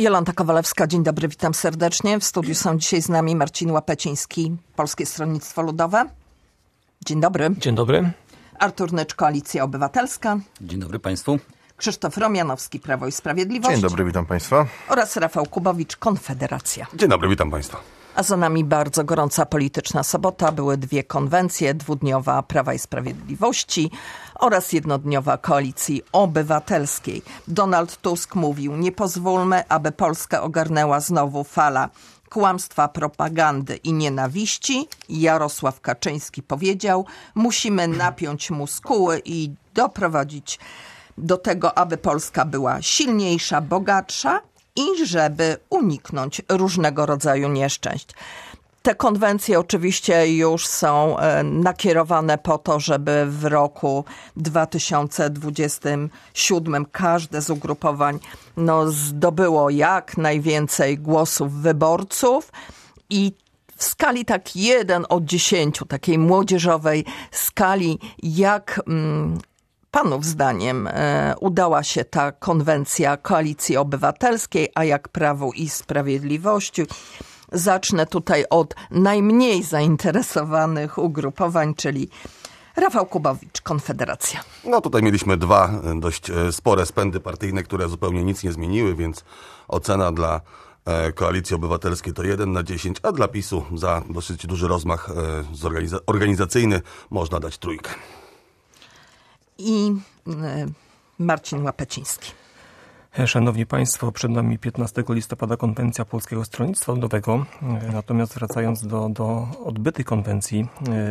Jolanta Kowalewska, dzień dobry, witam serdecznie. W studiu są dzisiaj z nami Marcin Łapeciński, Polskie Stronnictwo Ludowe. Dzień dobry. Dzień dobry. Artur Nycz, Koalicja Obywatelska. Dzień dobry Państwu. Krzysztof Romianowski, Prawo i Sprawiedliwość. Dzień dobry, witam Państwa. Oraz Rafał Kubowicz, Konfederacja. Dzień dobry, witam Państwa. A za nami bardzo gorąca polityczna sobota. Były dwie konwencje, dwudniowa Prawa i Sprawiedliwości oraz jednodniowa Koalicji Obywatelskiej. Donald Tusk mówił: nie pozwólmy, aby Polskę ogarnęła znowu fala kłamstwa, propagandy i nienawiści. Jarosław Kaczyński powiedział: musimy napiąć muskuły i doprowadzić do tego, aby Polska była silniejsza, bogatsza i żeby uniknąć różnego rodzaju nieszczęść. Te konwencje oczywiście już są nakierowane po to, żeby w roku 2027 każde z ugrupowań zdobyło jak najwięcej głosów wyborców i w skali tak 1 od 10, takiej młodzieżowej skali, jak panów zdaniem udała się ta konwencja Koalicji Obywatelskiej, a jak Prawu i Sprawiedliwości? Zacznę tutaj od najmniej zainteresowanych ugrupowań, czyli Rafał Kubowicz, Konfederacja. No tutaj mieliśmy dwa dość spore spędy partyjne, które zupełnie nic nie zmieniły, więc ocena dla Koalicji Obywatelskiej to 1 na 10, a dla PiS-u za dosyć duży rozmach organizacyjny można dać 3. I Marcin Łapeciński. Szanowni Państwo, przed nami 15 listopada konwencja Polskiego Stronnictwa Ludowego. Natomiast wracając do odbytej konwencji,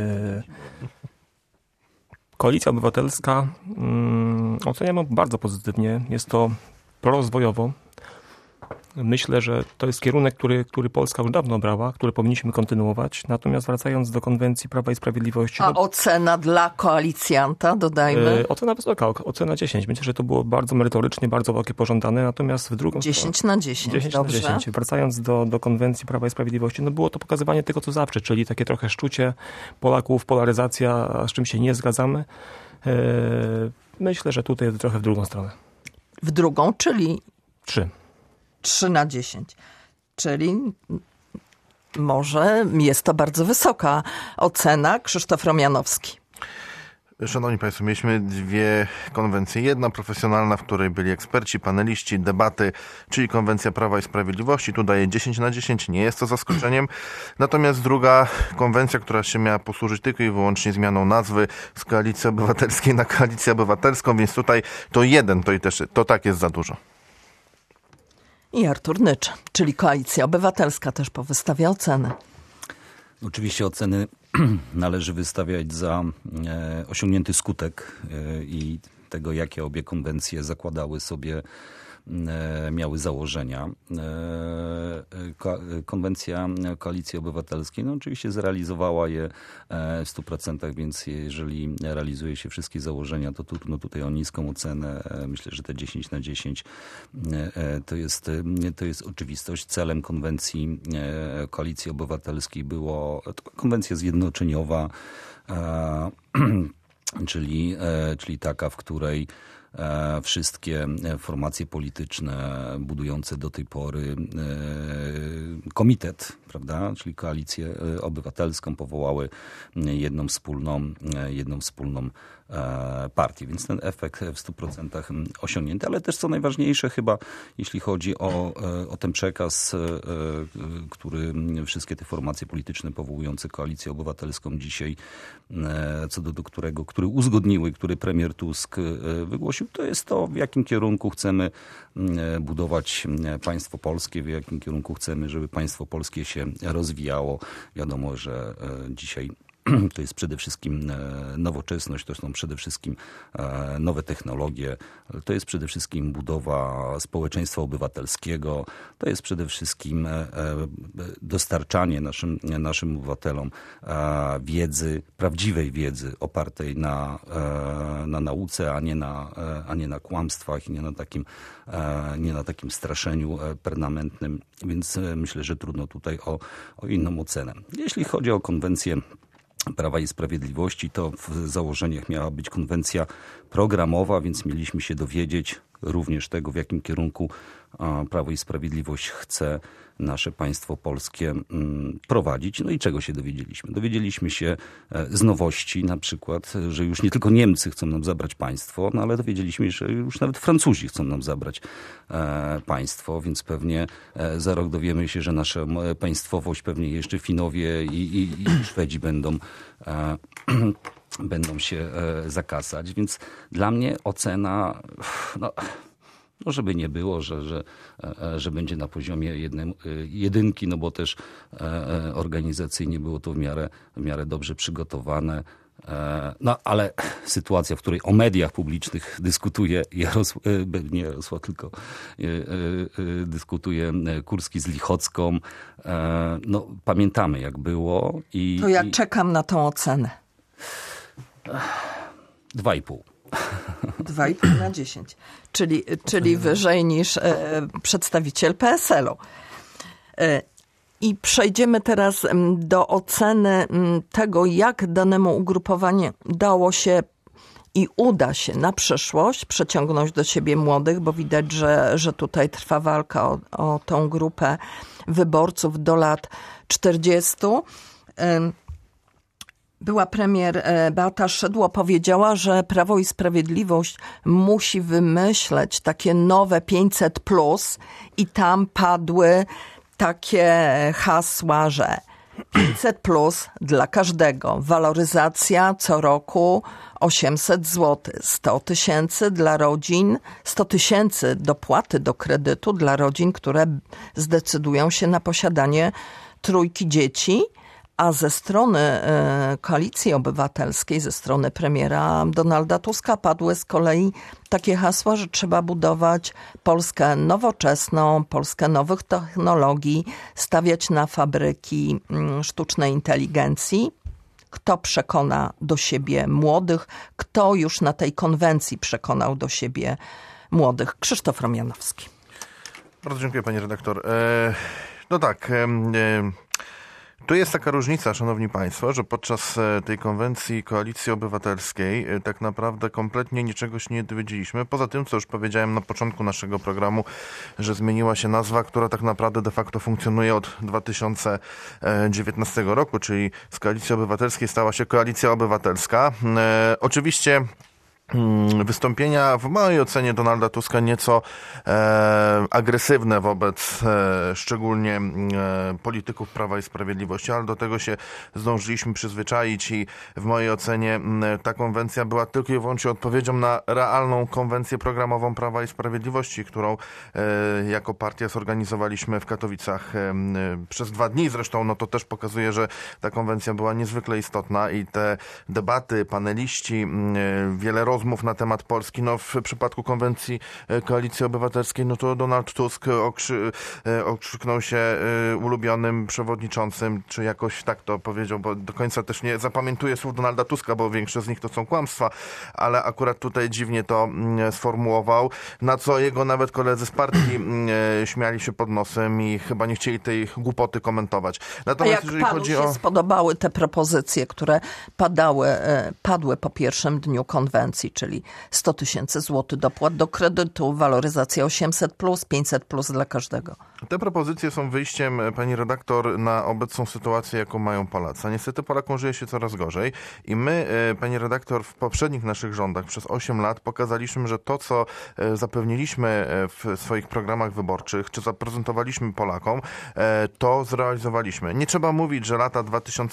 Koalicja Obywatelska oceniamy bardzo pozytywnie. Jest to prorozwojowo. Myślę, że to jest kierunek, który Polska już dawno brała, który powinniśmy kontynuować. Natomiast wracając do konwencji Prawa i Sprawiedliwości... A ocena dla koalicjanta, dodajmy? Ocena wysoka, ocena 10. Myślę, że to było bardzo merytorycznie, bardzo wysokie pożądane. Natomiast w drugą 10 na 10, 10 dobrze. na 10. Wracając do konwencji Prawa i Sprawiedliwości, było to pokazywanie tego, co zawsze, czyli takie trochę szczucie Polaków, polaryzacja, z czym się nie zgadzamy. Myślę, że tutaj jest trochę w drugą stronę. W drugą, czyli? 3 na 10. Czyli może jest to bardzo wysoka ocena. Krzysztof Romianowski. Szanowni Państwo, mieliśmy dwie konwencje. Jedna profesjonalna, w której byli eksperci, paneliści, debaty, czyli konwencja Prawa i Sprawiedliwości. Tu daje 10 na 10, nie jest to zaskoczeniem. Natomiast druga konwencja, która się miała posłużyć tylko i wyłącznie zmianą nazwy z Koalicji Obywatelskiej na Koalicję Obywatelską, więc tutaj to 1, to tak jest za dużo. I Artur Nycz, czyli Koalicja Obywatelska też powystawia ocenę. Oczywiście oceny należy wystawiać za osiągnięty skutek i tego, jakie obie konwencje zakładały sobie, miały założenia. Konwencja Koalicji Obywatelskiej oczywiście zrealizowała je w 100%, więc jeżeli realizuje się wszystkie założenia, to trudno tutaj o niską ocenę. Myślę, że te 10 na 10 to jest oczywistość. Celem konwencji Koalicji Obywatelskiej było konwencja zjednoczeniowa, czyli taka, w której wszystkie formacje polityczne budujące do tej pory komitet, prawda, czyli Koalicję Obywatelską, powołały jedną wspólną partię. Więc ten efekt w 100% osiągnięty, ale też co najważniejsze chyba, jeśli chodzi o ten przekaz, który wszystkie te formacje polityczne powołujące Koalicję Obywatelską dzisiaj, który uzgodniły, który premier Tusk wygłosił, to jest to, w jakim kierunku chcemy budować państwo polskie, w jakim kierunku chcemy, żeby państwo polskie się rozwijało. Wiadomo, że dzisiaj to jest przede wszystkim nowoczesność, to są przede wszystkim nowe technologie, to jest przede wszystkim budowa społeczeństwa obywatelskiego, to jest przede wszystkim dostarczanie naszym obywatelom wiedzy, prawdziwej wiedzy opartej na nauce, a nie na kłamstwach i nie na takim straszeniu permanentnym, więc myślę, że trudno tutaj o inną ocenę. Jeśli chodzi o konwencję Prawa i Sprawiedliwości, to w założeniach miała być konwencja programowa, więc mieliśmy się dowiedzieć, również tego, w jakim kierunku Prawo i Sprawiedliwość chce nasze państwo polskie prowadzić. No i czego się dowiedzieliśmy? Dowiedzieliśmy się z nowości na przykład, że już nie tylko Niemcy chcą nam zabrać państwo, no ale dowiedzieliśmy się, że już nawet Francuzi chcą nam zabrać państwo, więc pewnie za rok dowiemy się, że nasza państwowość, pewnie jeszcze Finowie i Szwedzi będą się zakasać. Więc dla mnie ocena, no żeby nie było, że będzie na poziomie jedynki, no bo też organizacyjnie było to w miarę dobrze przygotowane. No ale sytuacja, w której o mediach publicznych dyskutuje nie Jarosław, tylko dyskutuje Kurski z Lichocką, no pamiętamy jak było. To ja czekam na tą ocenę. 2,5. 2,5 na 10. Czyli wyżej niż przedstawiciel PSL-u. I przejdziemy teraz do oceny tego, jak danemu ugrupowaniu dało się i uda się na przyszłość przeciągnąć do siebie młodych, bo widać, że tutaj trwa walka o tą grupę wyborców do lat 40. Była premier Beata Szydło, powiedziała, że Prawo i Sprawiedliwość musi wymyśleć takie nowe 500+, i tam padły takie hasła, że 500+ dla każdego, waloryzacja co roku 800 zł, 100 000 dla rodzin, 100 000 dopłaty do kredytu dla rodzin, które zdecydują się na posiadanie 3 dzieci. A ze strony Koalicji Obywatelskiej, ze strony premiera Donalda Tuska padły z kolei takie hasła, że trzeba budować Polskę nowoczesną, Polskę nowych technologii, stawiać na fabryki sztucznej inteligencji. Kto przekona do siebie młodych? Kto już na tej konwencji przekonał do siebie młodych? Krzysztof Romianowski. Bardzo dziękuję, pani redaktor. No tak... Tu jest taka różnica, szanowni państwo, że podczas tej konwencji Koalicji Obywatelskiej tak naprawdę kompletnie niczego się nie dowiedzieliśmy. Poza tym, co już powiedziałem na początku naszego programu, że zmieniła się nazwa, która tak naprawdę de facto funkcjonuje od 2019 roku, czyli z Koalicji Obywatelskiej stała się Koalicja Obywatelska. Oczywiście wystąpienia w mojej ocenie Donalda Tuska nieco agresywne wobec szczególnie polityków Prawa i Sprawiedliwości, ale do tego się zdążyliśmy przyzwyczaić i w mojej ocenie ta konwencja była tylko i wyłącznie odpowiedzią na realną konwencję programową Prawa i Sprawiedliwości, którą jako partia zorganizowaliśmy w Katowicach przez 2 dni. Zresztą no to też pokazuje, że ta konwencja była niezwykle istotna i te debaty, paneliści, wiele rozmów na temat Polski. No w przypadku konwencji Koalicji Obywatelskiej, no to Donald Tusk okrzyknął się ulubionym przewodniczącym, czy jakoś tak to powiedział, bo do końca też nie zapamiętuję słów Donalda Tuska, bo większość z nich to są kłamstwa, ale akurat tutaj dziwnie to sformułował, na co jego nawet koledzy z partii śmiali się pod nosem i chyba nie chcieli tej głupoty komentować. Natomiast jeżeli panu chodzi się spodobały te propozycje, które padły po pierwszym dniu konwencji, czyli 100 000 zł dopłat do kredytu, waloryzacja 800+, 500+ dla każdego. Te propozycje są wyjściem, pani redaktor, na obecną sytuację, jaką mają Polacy. A niestety Polakom żyje się coraz gorzej i my, pani redaktor, w poprzednich naszych rządach przez 8 lat pokazaliśmy, że to, co zapewniliśmy w swoich programach wyborczych, czy zaprezentowaliśmy Polakom, to zrealizowaliśmy. Nie trzeba mówić, że lata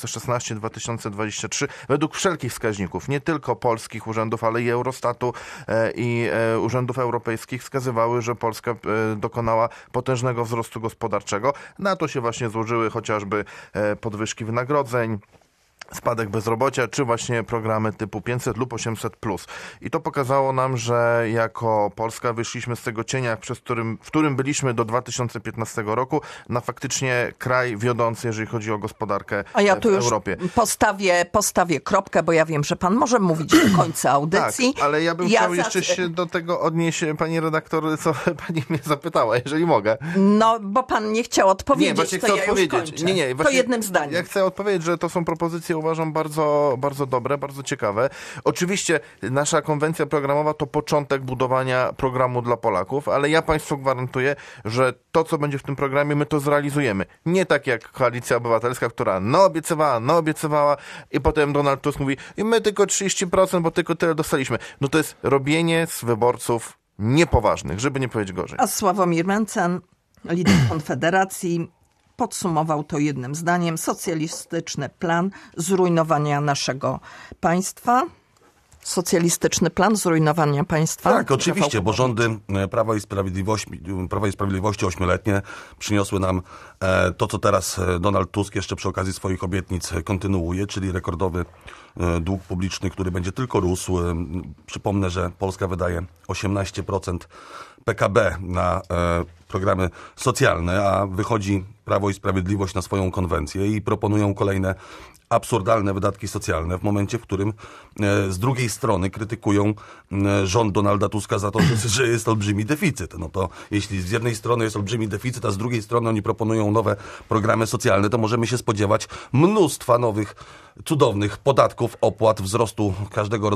2016-2023 według wszelkich wskaźników, nie tylko polskich urzędów, ale i Eurostatu i urzędów europejskich wskazywały, że Polska dokonała potężnego wzrostu gospodarczego. Na to się właśnie złożyły chociażby podwyżki wynagrodzeń, spadek bezrobocia, czy właśnie programy typu 500 lub 800+. I to pokazało nam, że jako Polska wyszliśmy z tego cienia, w którym byliśmy do 2015 roku, na faktycznie kraj wiodący, jeżeli chodzi o gospodarkę w Europie. A ja tu już postawię kropkę, bo ja wiem, że pan może mówić do końca audycji. Tak, ale ja bym chciał jeszcze się do tego odnieść, pani redaktor, co pani mnie zapytała, jeżeli mogę. No, bo pan nie chciał odpowiedzieć, nie, to ja już kończę. Nie, to jednym zdaniem. Ja chcę odpowiedzieć, że to są propozycje propozycje uważam bardzo, bardzo dobre, bardzo ciekawe. Oczywiście nasza konwencja programowa to początek budowania programu dla Polaków, ale ja Państwu gwarantuję, że to, co będzie w tym programie, my to zrealizujemy. Nie tak jak Koalicja Obywatelska, która obiecywała i potem Donald Tusk mówi, i my tylko 30%, bo tylko tyle dostaliśmy. No to jest robienie z wyborców niepoważnych, żeby nie powiedzieć gorzej. A Sławomir Mencen, lider Konfederacji, podsumował to jednym zdaniem: socjalistyczny plan zrujnowania naszego państwa. Socjalistyczny plan zrujnowania państwa? Tak, oczywiście, bo rządy Prawa i Sprawiedliwości 8-letnie przyniosły nam to, co teraz Donald Tusk jeszcze przy okazji swoich obietnic kontynuuje, czyli rekordowy dług publiczny, który będzie tylko rósł. Przypomnę, że Polska wydaje 18% PKB na programy socjalne, a wychodzi Prawo i Sprawiedliwość na swoją konwencję i proponują kolejne absurdalne wydatki socjalne w momencie, w którym z drugiej strony krytykują rząd Donalda Tuska za to, że jest olbrzymi deficyt. No to jeśli z jednej strony jest olbrzymi deficyt, a z drugiej strony oni proponują nowe programy socjalne, to możemy się spodziewać mnóstwa nowych, cudownych podatków, opłat, wzrostu każdego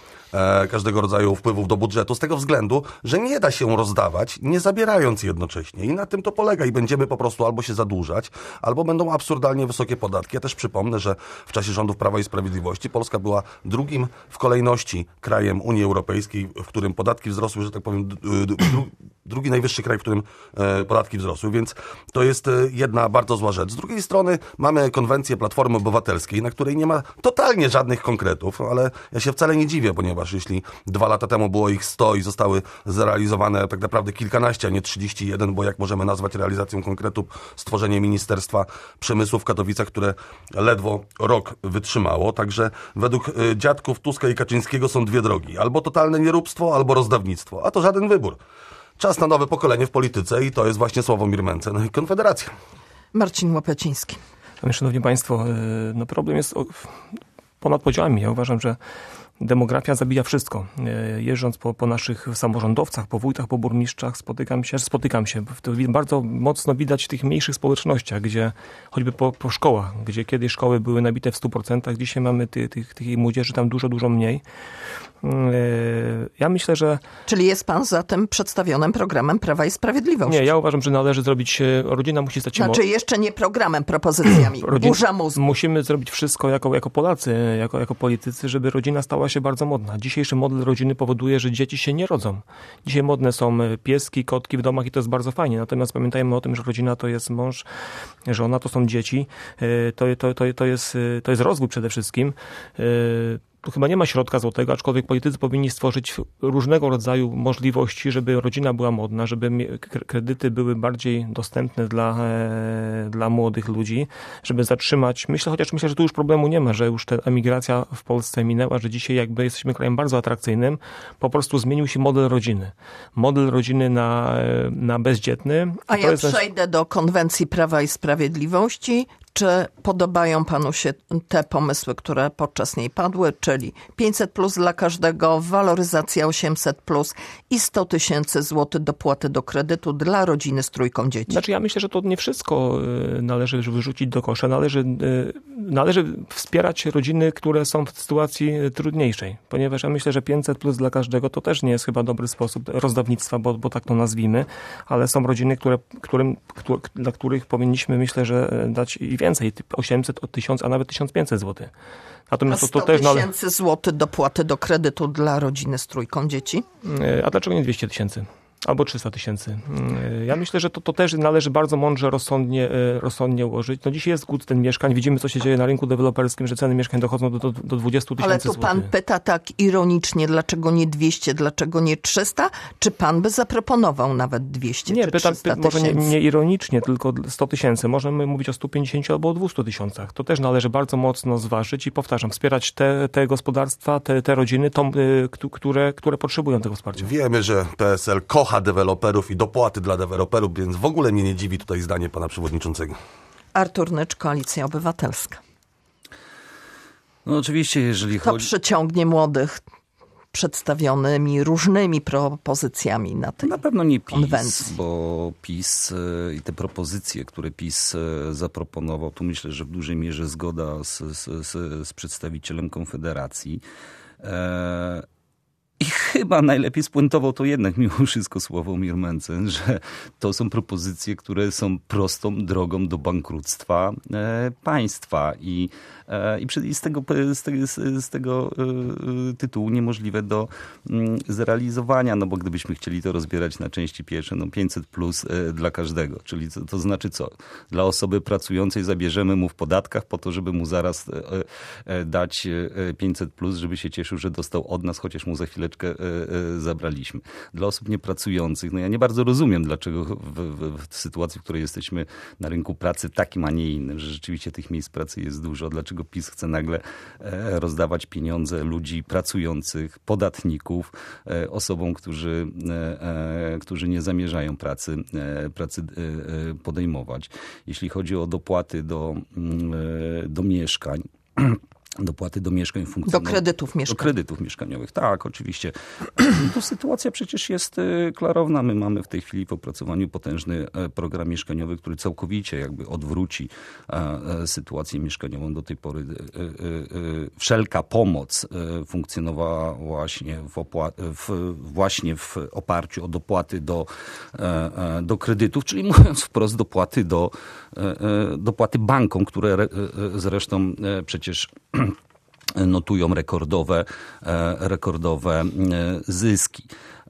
rodzaju wpływów do budżetu, z tego względu, że nie da się rozdawać, nie zabierając jednocześnie. I na tym to polega. I będziemy po prostu albo się zadłużać, albo będą absurdalnie wysokie podatki. Ja też przypomnę, że w czasie rządów Prawa i Sprawiedliwości Polska była drugim w kolejności krajem Unii Europejskiej, w którym podatki wzrosły, że tak powiem, drugi najwyższy kraj, w którym podatki wzrosły, więc to jest jedna bardzo zła rzecz. Z drugiej strony mamy konwencję Platformy Obywatelskiej, na której nie ma totalnie żadnych konkretów, ale ja się wcale nie dziwię, ponieważ jeśli 2 lata temu było ich 100 i zostały zrealizowane tak naprawdę kilkanaście, a nie 31, bo jak możemy nazwać realizacją konkretu stworzenie Ministerstwa Przemysłu w Katowicach, które ledwo rok wytrzymało. Także według dziadków Tuska i Kaczyńskiego są dwie drogi. Albo totalne nieróbstwo, albo rozdawnictwo. A to żaden wybór. Czas na nowe pokolenie w polityce i to jest właśnie Sławomir Mencen i Konfederacja. Marcin Łopieciński. Szanowni Państwo, no problem jest ponad podziałami. Ja uważam, że demografia zabija wszystko. Jeżdżąc po naszych samorządowcach, po wójtach, po burmistrzach, spotykam się. To bardzo mocno widać w tych mniejszych społecznościach, gdzie choćby po szkołach, gdzie kiedyś szkoły były nabite w 100%, dzisiaj mamy tych młodzieży tam dużo, dużo mniej. Ja myślę, że... Czyli jest pan za tym przedstawionym programem Prawa i Sprawiedliwości? Nie, ja uważam, że należy zrobić... Rodzina musi stać się... Znaczy jeszcze nie programem, propozycjami. Burza mózgu. Musimy zrobić wszystko jako Polacy, jako politycy, żeby rodzina stała się bardzo modna. Dzisiejszy model rodziny powoduje, że dzieci się nie rodzą. Dzisiaj modne są pieski, kotki w domach i to jest bardzo fajnie. Natomiast pamiętajmy o tym, że rodzina to jest mąż, żona, to są dzieci. To jest rozwój przede wszystkim. Tu chyba nie ma środka złotego, aczkolwiek politycy powinni stworzyć różnego rodzaju możliwości, żeby rodzina była modna, żeby kredyty były bardziej dostępne dla młodych ludzi, żeby zatrzymać, chociaż myślę, że tu już problemu nie ma, że już ta emigracja w Polsce minęła, że dzisiaj jakby jesteśmy krajem bardzo atrakcyjnym, po prostu zmienił się model rodziny. Model rodziny na bezdzietny. A ja przejdę do konwencji Prawa i Sprawiedliwości. Czy podobają panu się te pomysły, które podczas niej padły, czyli 500+ dla każdego, waloryzacja 800+ i 100 000 złotych dopłaty do kredytu dla rodziny z 3 dzieci? Znaczy ja myślę, że to nie wszystko należy wyrzucić do kosza. Należy wspierać rodziny, które są w sytuacji trudniejszej, ponieważ ja myślę, że 500+ dla każdego to też nie jest chyba dobry sposób rozdawnictwa, bo tak to nazwijmy, ale są rodziny, dla których powinniśmy, myślę, że dać i więcej, 800, od 1000, a nawet 1500 zł. Natomiast a 100 000 złotych dopłaty do kredytu dla rodziny z 3 dzieci? A dlaczego nie 200 000? Albo 300 000. Ja myślę, że to też należy bardzo mądrze, rozsądnie ułożyć. No dzisiaj jest głód ten mieszkań. Widzimy, co się dzieje na rynku deweloperskim, że ceny mieszkań dochodzą do 20 000 Ale tu złotych. Pan pyta tak ironicznie, dlaczego nie 200, dlaczego nie 300? Czy pan by zaproponował nawet 200 nie, czy 300 000? Może nie ironicznie, tylko 100 000. Możemy mówić o 150 albo o 200 000. To też należy bardzo mocno zważyć i powtarzam, wspierać te gospodarstwa, te rodziny, które potrzebują tego wsparcia. Wiemy, że PSL kocha deweloperów i dopłaty dla deweloperów, więc w ogóle mnie nie dziwi tutaj zdanie pana przewodniczącego. Artur Nycz, Koalicja Obywatelska. No oczywiście, jeżeli chodzi... To przyciągnie młodych przedstawionymi różnymi propozycjami na tej Na pewno nie PiS, konwencji. bo PiS i te propozycje, które PiS zaproponował, tu myślę, że w dużej mierze zgoda z przedstawicielem Konfederacji. I chyba najlepiej spuentował to jednak mimo wszystko Sławomir Mencen, że to są propozycje, które są prostą drogą do bankructwa państwa i z tego tytułu niemożliwe do zrealizowania, no bo gdybyśmy chcieli to rozbierać na części pierwsze, 500 plus dla każdego, czyli to znaczy co? Dla osoby pracującej zabierzemy mu w podatkach po to, żeby mu zaraz dać 500 plus, żeby się cieszył, że dostał od nas, chociaż mu za chwileczkę zabraliśmy. Dla osób niepracujących, ja nie bardzo rozumiem, dlaczego w sytuacji, w której jesteśmy na rynku pracy takim, a nie innym, że rzeczywiście tych miejsc pracy jest dużo, dlaczego PiS chce nagle rozdawać pieniądze ludzi pracujących, podatników, osobom, którzy nie zamierzają pracy podejmować. Jeśli chodzi o dopłaty do mieszkań, dopłaty do mieszkań Do kredytów mieszkaniowych. Do kredytów mieszkaniowych, tak, oczywiście. Tu sytuacja przecież jest klarowna. My mamy w tej chwili w opracowaniu potężny program mieszkaniowy, który całkowicie jakby odwróci sytuację mieszkaniową. Do tej pory wszelka pomoc funkcjonowała właśnie w oparciu o dopłaty do kredytów, czyli mówiąc wprost dopłaty bankom, które zresztą przecież notują rekordowe zyski.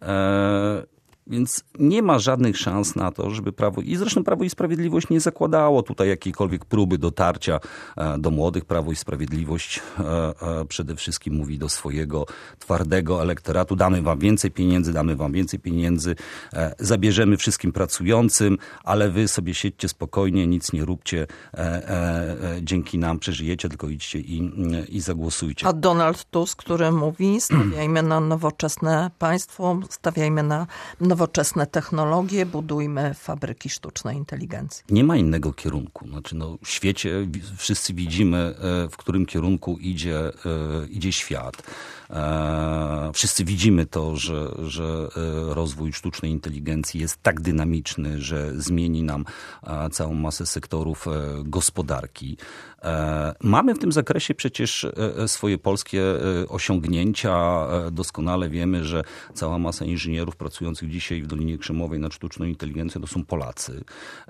Więc nie ma żadnych szans na to, żeby Prawo i Sprawiedliwość nie zakładało tutaj jakiejkolwiek próby dotarcia do młodych. Prawo i Sprawiedliwość przede wszystkim mówi do swojego twardego elektoratu: damy wam więcej pieniędzy, zabierzemy wszystkim pracującym, ale wy sobie siedźcie spokojnie, nic nie róbcie, dzięki nam przeżyjecie, tylko idźcie i zagłosujcie. A Donald Tusk, który mówi: stawiajmy na nowoczesne państwo, stawiajmy na nowoczesne technologie, budujmy fabryki sztucznej inteligencji. Nie ma innego kierunku. Znaczy, w świecie wszyscy widzimy, w którym kierunku idzie świat. Wszyscy widzimy to, że rozwój sztucznej inteligencji jest tak dynamiczny, że zmieni nam całą masę sektorów gospodarki. Mamy w tym zakresie przecież swoje polskie osiągnięcia. Doskonale wiemy, że cała masa inżynierów pracujących dzisiaj w Dolinie Krzemowej nad sztuczną inteligencją to są Polacy.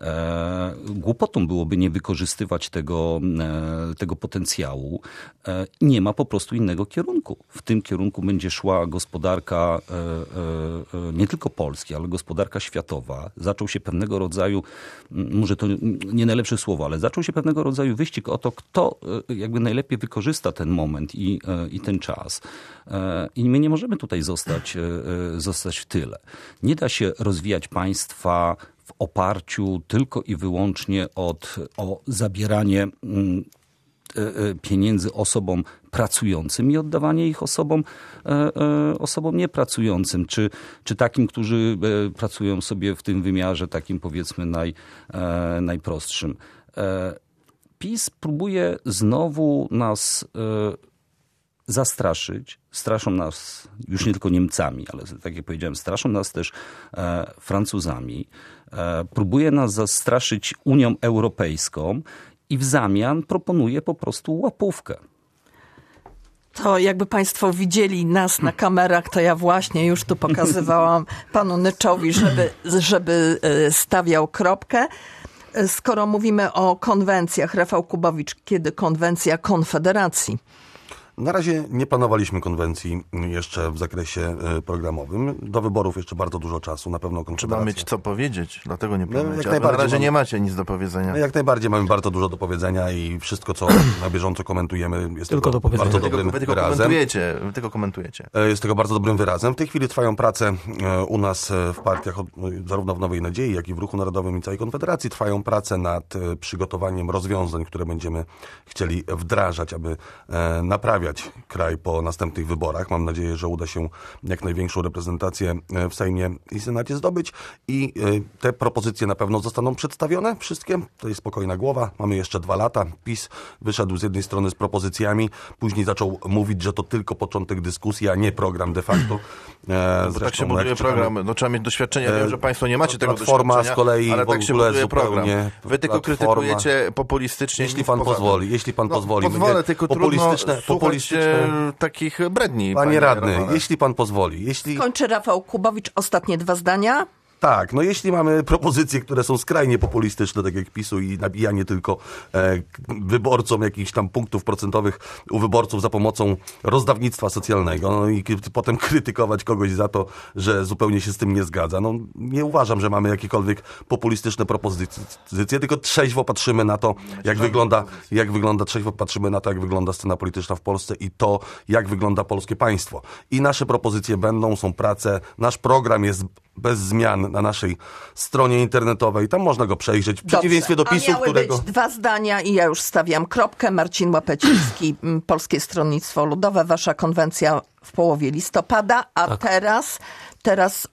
Głupotą byłoby nie wykorzystywać tego potencjału. Nie ma po prostu innego kierunku. W tym kierunku będzie szła gospodarka nie tylko Polski, ale gospodarka światowa. Zaczął się pewnego rodzaju, może to nie najlepsze słowo, ale zaczął się pewnego rodzaju wyścig o to, kto jakby najlepiej wykorzysta ten moment i ten czas. I my nie możemy tutaj zostać w tyle. Nie da się rozwijać państwa w oparciu tylko i wyłącznie o zabieranie pieniędzy osobom pracującym i oddawanie ich osobom niepracującym, czy takim, którzy pracują sobie w tym wymiarze takim, powiedzmy, najprostszym. PiS próbuje znowu nas zastraszyć. Straszą nas już nie tylko Niemcami, ale tak jak powiedziałem, straszą nas też Francuzami. Próbuje nas zastraszyć Unią Europejską i w zamian proponuje po prostu łapówkę. To jakby państwo widzieli nas na kamerach, to ja właśnie już tu pokazywałam panu Nyczowi, żeby stawiał kropkę. Skoro mówimy o konwencjach, Rafał Kubowicz, kiedy konwencja Konfederacji? Na razie nie planowaliśmy konwencji jeszcze w zakresie programowym. Do wyborów jeszcze bardzo dużo czasu, na pewno Konfederacja. Trzeba mieć co powiedzieć, dlatego nie planujecie. Na razie nie macie nic do powiedzenia. Jak najbardziej mamy bardzo dużo do powiedzenia i wszystko, co na bieżąco komentujemy, jest tylko tego bardzo dobrym wyrazem. Wy tylko komentujecie. Jest tego bardzo dobrym wyrazem. W tej chwili trwają prace u nas w partiach, zarówno w Nowej Nadziei, jak i w Ruchu Narodowym i całej Konfederacji. Trwają prace nad przygotowaniem rozwiązań, które będziemy chcieli wdrażać, aby naprawiać rozstawiać kraj po następnych wyborach. Mam nadzieję, że uda się jak największą reprezentację w Sejmie i Senacie zdobyć i te propozycje na pewno zostaną przedstawione wszystkie. To jest spokojna głowa. Mamy jeszcze 2 lata. PiS wyszedł z jednej strony z propozycjami, później zaczął mówić, że to tylko początek dyskusji, a nie program de facto. Bo tak się buduje program. No, trzeba mieć doświadczenie. Wiem, że państwo nie macie tego Platforma doświadczenia, z kolei ale tak się buduje program. Wy tylko Platforma. krytykujecie populistycznie. Jeśli pan pozwoli. Pozwolę, tylko populistyczne takich bredni. Panie radny, jeśli pan pozwoli. Kończy Rafał Kubowicz. Ostatnie 2 zdania. Tak, no jeśli mamy propozycje, które są skrajnie populistyczne, tak jak PiS-u i nabijanie tylko wyborcom jakichś tam punktów procentowych u wyborców za pomocą rozdawnictwa socjalnego, no i potem krytykować kogoś za to, że zupełnie się z tym nie zgadza. No nie uważam, że mamy jakiekolwiek populistyczne propozycje, tylko trzeźwo patrzymy na to, jak wygląda scena polityczna w Polsce i to, jak wygląda polskie państwo. I nasze propozycje są prace, nasz program jest bez zmian na naszej stronie internetowej. Tam można go przejrzeć. W przeciwieństwie do PiS-u, być 2 zdania i ja już stawiam kropkę. Marcin Łapeciński, Polskie Stronnictwo Ludowe. Wasza konwencja w połowie listopada, a teraz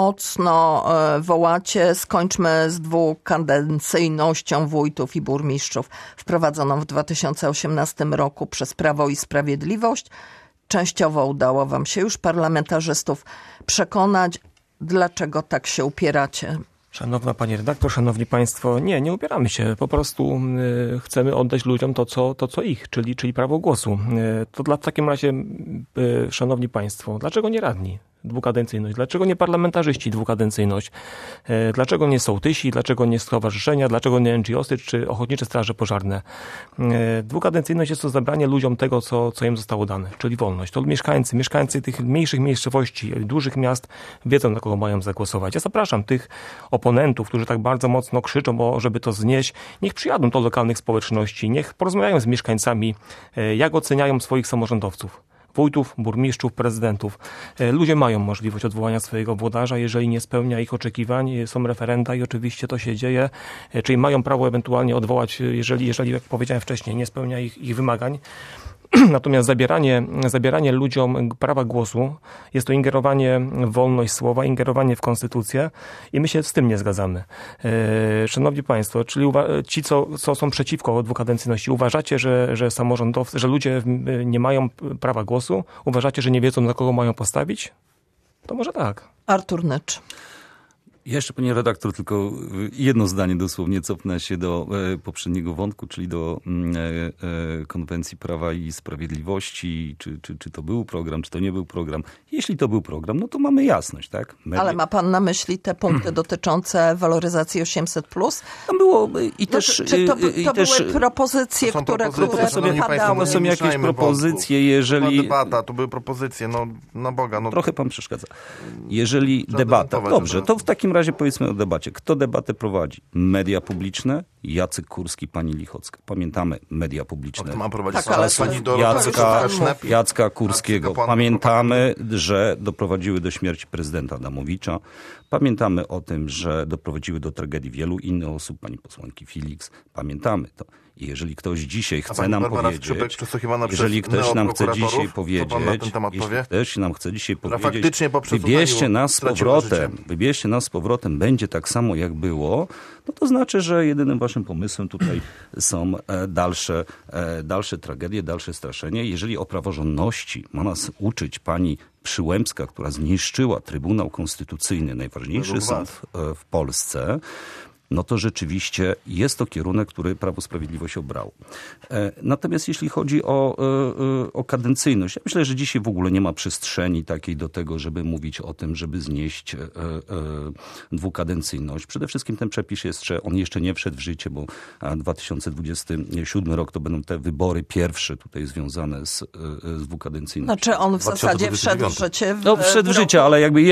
mocno wołacie, skończmy z dwukadencyjnością wójtów i burmistrzów wprowadzoną w 2018 roku przez Prawo i Sprawiedliwość. Częściowo udało wam się już parlamentarzystów przekonać. Dlaczego tak się upieracie? Szanowna pani redaktor, szanowni państwo, nie upieramy się. Po prostu chcemy oddać ludziom to co ich, czyli prawo głosu. To w takim razie, szanowni państwo, dlaczego nie radni? Dwukadencyjność. Dlaczego nie parlamentarzyści dwukadencyjność? Dlaczego nie sołtysi? Dlaczego nie stowarzyszenia? Dlaczego nie NGOsy czy ochotnicze straże pożarne? Dwukadencyjność jest to zabranie ludziom tego, co im zostało dane, czyli wolność. To mieszkańcy tych mniejszych miejscowości, dużych miast wiedzą, na kogo mają zagłosować. Ja zapraszam tych oponentów, którzy tak bardzo mocno krzyczą, żeby to znieść. Niech przyjadą do lokalnych społeczności, niech porozmawiają z mieszkańcami, jak oceniają swoich samorządowców. Wójtów, burmistrzów, prezydentów. Ludzie mają możliwość odwołania swojego włodarza, jeżeli nie spełnia ich oczekiwań. Są referenda i oczywiście to się dzieje. Czyli mają prawo ewentualnie odwołać, jeżeli jak powiedziałem wcześniej, nie spełnia ich wymagań. Natomiast zabieranie ludziom prawa głosu jest to ingerowanie w wolność słowa, ingerowanie w konstytucję i my się z tym nie zgadzamy. Szanowni państwo, czyli ci, co są przeciwko dwukadencyjności, uważacie, że samorządowcy, że ludzie nie mają prawa głosu? Uważacie, że nie wiedzą, na kogo mają postawić? To może tak. Artur Nycz. Ja jeszcze, pani redaktor, tylko jedno zdanie dosłownie cofnę się do poprzedniego wątku, czyli do konwencji Prawa i Sprawiedliwości. Czy to był program, czy to nie był program. Jeśli to był program, no to mamy jasność, tak? Ale ma pan na myśli te punkty dotyczące waloryzacji 800+? Tam było i też... Czy to były propozycje, które padały? To są jakieś propozycje, jeżeli... Debata, to były propozycje, na Boga. Trochę pan przeszkadza. Jeżeli debata, dobrze, to w takim razie powiedzmy o debacie. Kto debatę prowadzi? Media publiczne, Jacek Kurski, pani Lichocka. Pamiętamy media publiczne. Ma prowadzić Jacka Kurskiego. Pamiętamy, że doprowadziły do śmierci prezydenta Adamowicza. Pamiętamy o tym, że doprowadziły do tragedii wielu innych osób, pani posłanki Felix. Pamiętamy to. I jeżeli ktoś dzisiaj chce nam powiedzieć, wybierzcie nas z powrotem, będzie tak samo jak było, no to znaczy, że jedynym waszym pomysłem tutaj są dalsze tragedie, dalsze straszenie. Jeżeli o praworządności ma nas uczyć pani Przyłębska, która zniszczyła Trybunał Konstytucyjny, najważniejszy sąd w Polsce, no to rzeczywiście jest to kierunek, który Prawo i Sprawiedliwość obrało. Natomiast jeśli chodzi o kadencyjność, ja myślę, że dzisiaj w ogóle nie ma przestrzeni takiej do tego, żeby mówić o tym, żeby znieść dwukadencyjność. Przede wszystkim ten przepis on jeszcze nie wszedł w życie, bo 2027 rok to będą te wybory pierwsze tutaj związane z dwukadencyjnością. Znaczy on w zasadzie wszedł w życie. Wszedł w życie, ale jakby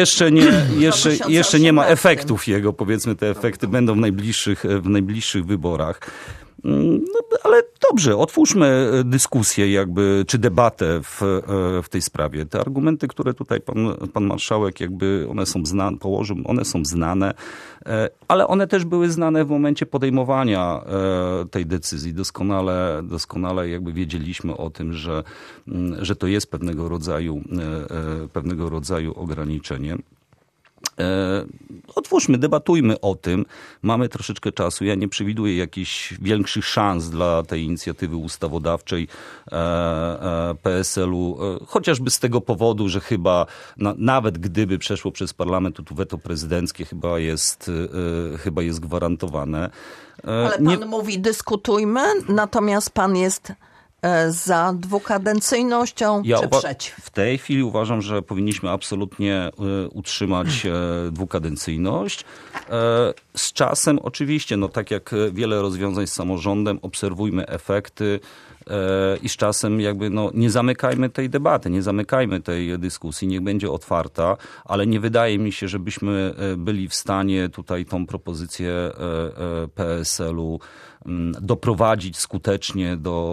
jeszcze nie ma efektów jego. Powiedzmy, te efekty będą w najbliższych wyborach. Ale dobrze, otwórzmy dyskusję jakby, czy debatę w tej sprawie. Te argumenty, które tutaj pan marszałek jakby, one są znane, ale one też były znane w momencie podejmowania tej decyzji. Doskonale jakby wiedzieliśmy o tym, że to jest pewnego rodzaju ograniczenie. Otwórzmy, debatujmy o tym. Mamy troszeczkę czasu. Ja nie przewiduję jakichś większych szans dla tej inicjatywy ustawodawczej PSL-u, chociażby z tego powodu, że chyba nawet gdyby przeszło przez parlament, to weto prezydenckie chyba jest gwarantowane. Ale pan mówi dyskutujmy, natomiast pan jest za dwukadencyjnością czy przeciw? W tej chwili uważam, że powinniśmy absolutnie utrzymać dwukadencyjność. Z czasem oczywiście, tak jak wiele rozwiązań z samorządem, obserwujmy efekty i z czasem jakby nie zamykajmy tej debaty, nie zamykajmy tej dyskusji, niech będzie otwarta, ale nie wydaje mi się, żebyśmy byli w stanie tutaj tą propozycję PSL-u doprowadzić skutecznie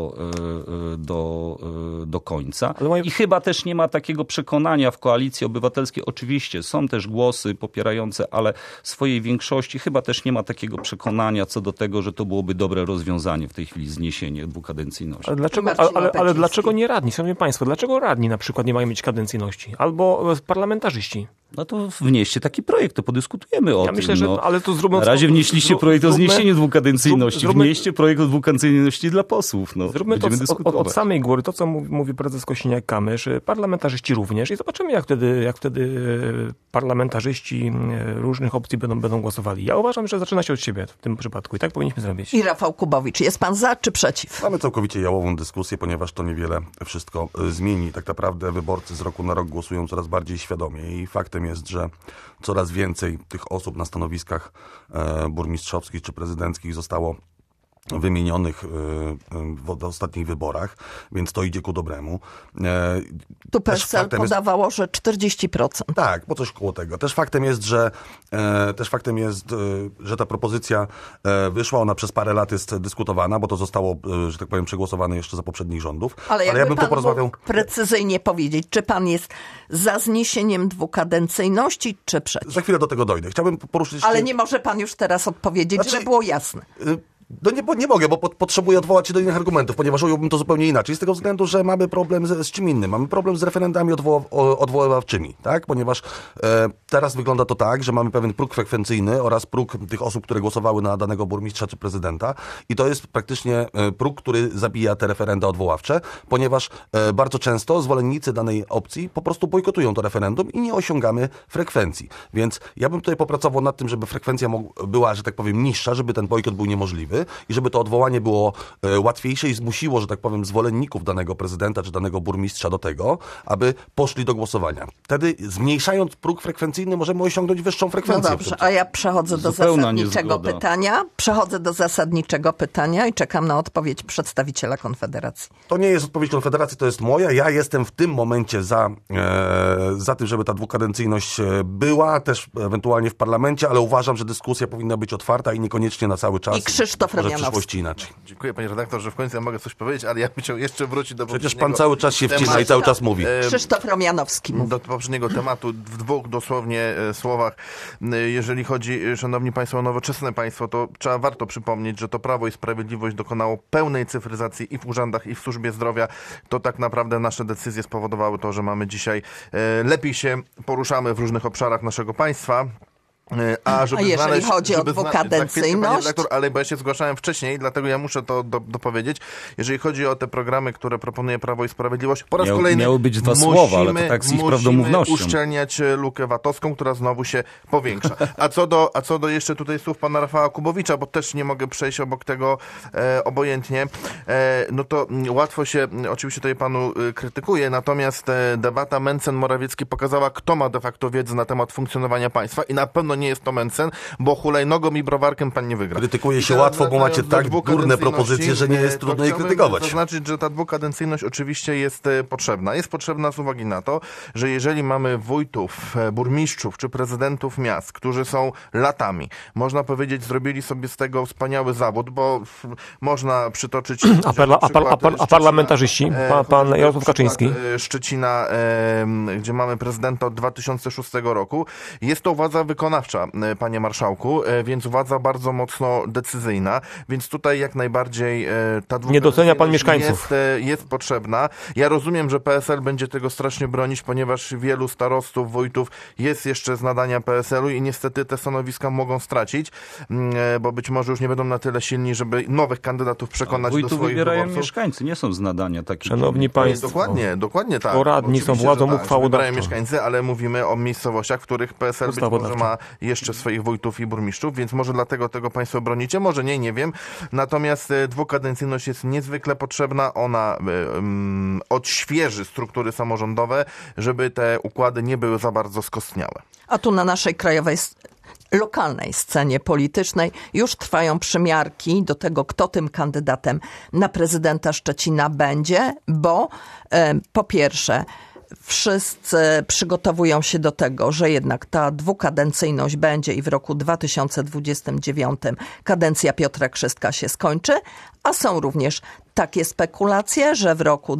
do końca. I chyba też nie ma takiego przekonania w Koalicji Obywatelskiej. Oczywiście są też głosy popierające, ale w swojej większości chyba też nie ma takiego przekonania co do tego, że to byłoby dobre rozwiązanie w tej chwili, zniesienie dwukadencyjności. Ale dlaczego nie radni? Szanowni Państwo, dlaczego radni na przykład nie mają mieć kadencyjności? Albo parlamentarzyści? No to wnieście taki projekt, to podyskutujemy o tym. Myślę, że ale to zróbmy... Na razie wnieśliście projekt o zniesieniu dwukadencyjności. Wnieście projekt o dwukadencyjności dla posłów. Zróbmy to od samej góry, to co mówi prezes Kosiniak-Kamysz, parlamentarzyści również i zobaczymy jak wtedy parlamentarzyści różnych opcji będą głosowali. Ja uważam, że zaczyna się od siebie w tym przypadku i tak powinniśmy zrobić. I Rafał Kubowicz, jest pan za czy przeciw? Mamy całkowicie jałową dyskusję, ponieważ to niewiele wszystko zmieni. Tak naprawdę wyborcy z roku na rok głosują coraz bardziej świadomie i faktem jest, że coraz więcej tych osób na stanowiskach burmistrzowskich czy prezydenckich zostało wymienionych w ostatnich wyborach, więc to idzie ku dobremu. Tu PSL podawało, że 40%. Tak, bo coś koło tego. Też faktem jest, że ta propozycja wyszła, ona przez parę lat jest dyskutowana, bo to zostało, że tak powiem, przegłosowane jeszcze za poprzednich rządów. Ale ja bym tu porozmawiał precyzyjnie powiedzieć, czy pan jest za zniesieniem dwukadencyjności, czy przeciw? Za chwilę do tego dojdę. Chciałbym poruszyć... Ale nie może pan już teraz odpowiedzieć, żeby było jasne. Nie mogę, bo potrzebuję odwołać się do innych argumentów, ponieważ ująłbym to zupełnie inaczej. Z tego względu, że mamy problem z czym innym. Mamy problem z referendami odwoływawczymi, tak? Ponieważ teraz wygląda to tak, że mamy pewien próg frekwencyjny oraz próg tych osób, które głosowały na danego burmistrza czy prezydenta i to jest praktycznie próg, który zabija te referenda odwoławcze, ponieważ bardzo często zwolennicy danej opcji po prostu bojkotują to referendum i nie osiągamy frekwencji. Więc ja bym tutaj popracował nad tym, żeby frekwencja była, że tak powiem, niższa, żeby ten bojkot był niemożliwy i żeby to odwołanie było łatwiejsze i zmusiło, że tak powiem, zwolenników danego prezydenta czy danego burmistrza do tego, aby poszli do głosowania. Wtedy zmniejszając próg frekwencyjny możemy osiągnąć wyższą frekwencję. No dobrze, a ja przechodzę do zasadniczego pytania i czekam na odpowiedź przedstawiciela Konfederacji. To nie jest odpowiedź Konfederacji, to jest moja. Ja jestem w tym momencie za tym, żeby ta dwukadencyjność była, też ewentualnie w parlamencie, ale uważam, że dyskusja powinna być otwarta i niekoniecznie na cały czas. I Krzysztof Może w przyszłości inaczej. Dziękuję panie redaktor, że w końcu ja mogę coś powiedzieć, ale ja bym chciał jeszcze wrócić do Przecież pan cały czas się wcina i cały czas mówi. Krzysztof Romianowski mówi. Do poprzedniego tematu w dwóch dosłownie słowach. Jeżeli chodzi, szanowni państwo, o nowoczesne państwo, to warto przypomnieć, że to Prawo i Sprawiedliwość dokonało pełnej cyfryzacji i w urzędach, i w służbie zdrowia. To tak naprawdę nasze decyzje spowodowały to, że mamy dzisiaj lepiej się poruszamy w różnych obszarach naszego państwa. A jeżeli chodzi o dwukadencyjność? Ale bo ja się zgłaszałem wcześniej, dlatego ja muszę to dopowiedzieć. Jeżeli chodzi o te programy, które proponuje Prawo i Sprawiedliwość, po raz kolejny miały być dwa słowa, ale to tak z ich prawdomównością. Uszczelniać lukę VAT-owską, która znowu się powiększa. A co do jeszcze tutaj słów pana Rafała Kubowicza, bo też nie mogę przejść obok tego obojętnie, no to łatwo się, oczywiście tutaj panu krytykuje, natomiast debata Mencen-Morawiecki pokazała, kto ma de facto wiedzę na temat funkcjonowania państwa i na pewno nie jest to Mencen, bo hulajnogą i browarkiem pan nie wygra. Krytykuje się łatwo, bo macie tak durne propozycje, że nie jest trudno je krytykować. To znaczyć, że ta dwukadencyjność oczywiście jest potrzebna. Jest potrzebna z uwagi na to, że jeżeli mamy wójtów, burmistrzów czy prezydentów miast, którzy są latami, można powiedzieć, zrobili sobie z tego wspaniały zawód, bo można przytoczyć... A parlamentarzyści? Pan Jarosław Kaczyński? Szczecina, gdzie mamy prezydenta od 2006 roku. Jest to władza wykonawcza, panie marszałku, więc władza bardzo mocno decyzyjna, więc tutaj jak najbardziej ta nie docenia pan mieszkańców. Jest potrzebna. Ja rozumiem, że PSL będzie tego strasznie bronić, ponieważ wielu starostów, wójtów jest jeszcze z nadania PSL-u i niestety te stanowiska mogą stracić, bo być może już nie będą na tyle silni, żeby nowych kandydatów przekonać do swoich wybierają wyborców. mieszkańcy, nie są z nadania takich. Szanowni państwo. Dokładnie tak. Poradni są władzą uchwałodawczą. Wybierają mieszkańcy, ale mówimy o miejscowościach, w których PSL być może ma jeszcze swoich wójtów i burmistrzów, więc może dlatego tego państwo bronicie, może nie wiem. Natomiast dwukadencyjność jest niezwykle potrzebna. Ona odświeży struktury samorządowe, żeby te układy nie były za bardzo skostniałe. A tu na naszej krajowej lokalnej scenie politycznej już trwają przymiarki do tego, kto tym kandydatem na prezydenta Szczecina będzie, bo po pierwsze wszyscy przygotowują się do tego, że jednak ta dwukadencyjność będzie i w roku 2029 kadencja Piotra Krzystka się skończy, a są również takie spekulacje, że w roku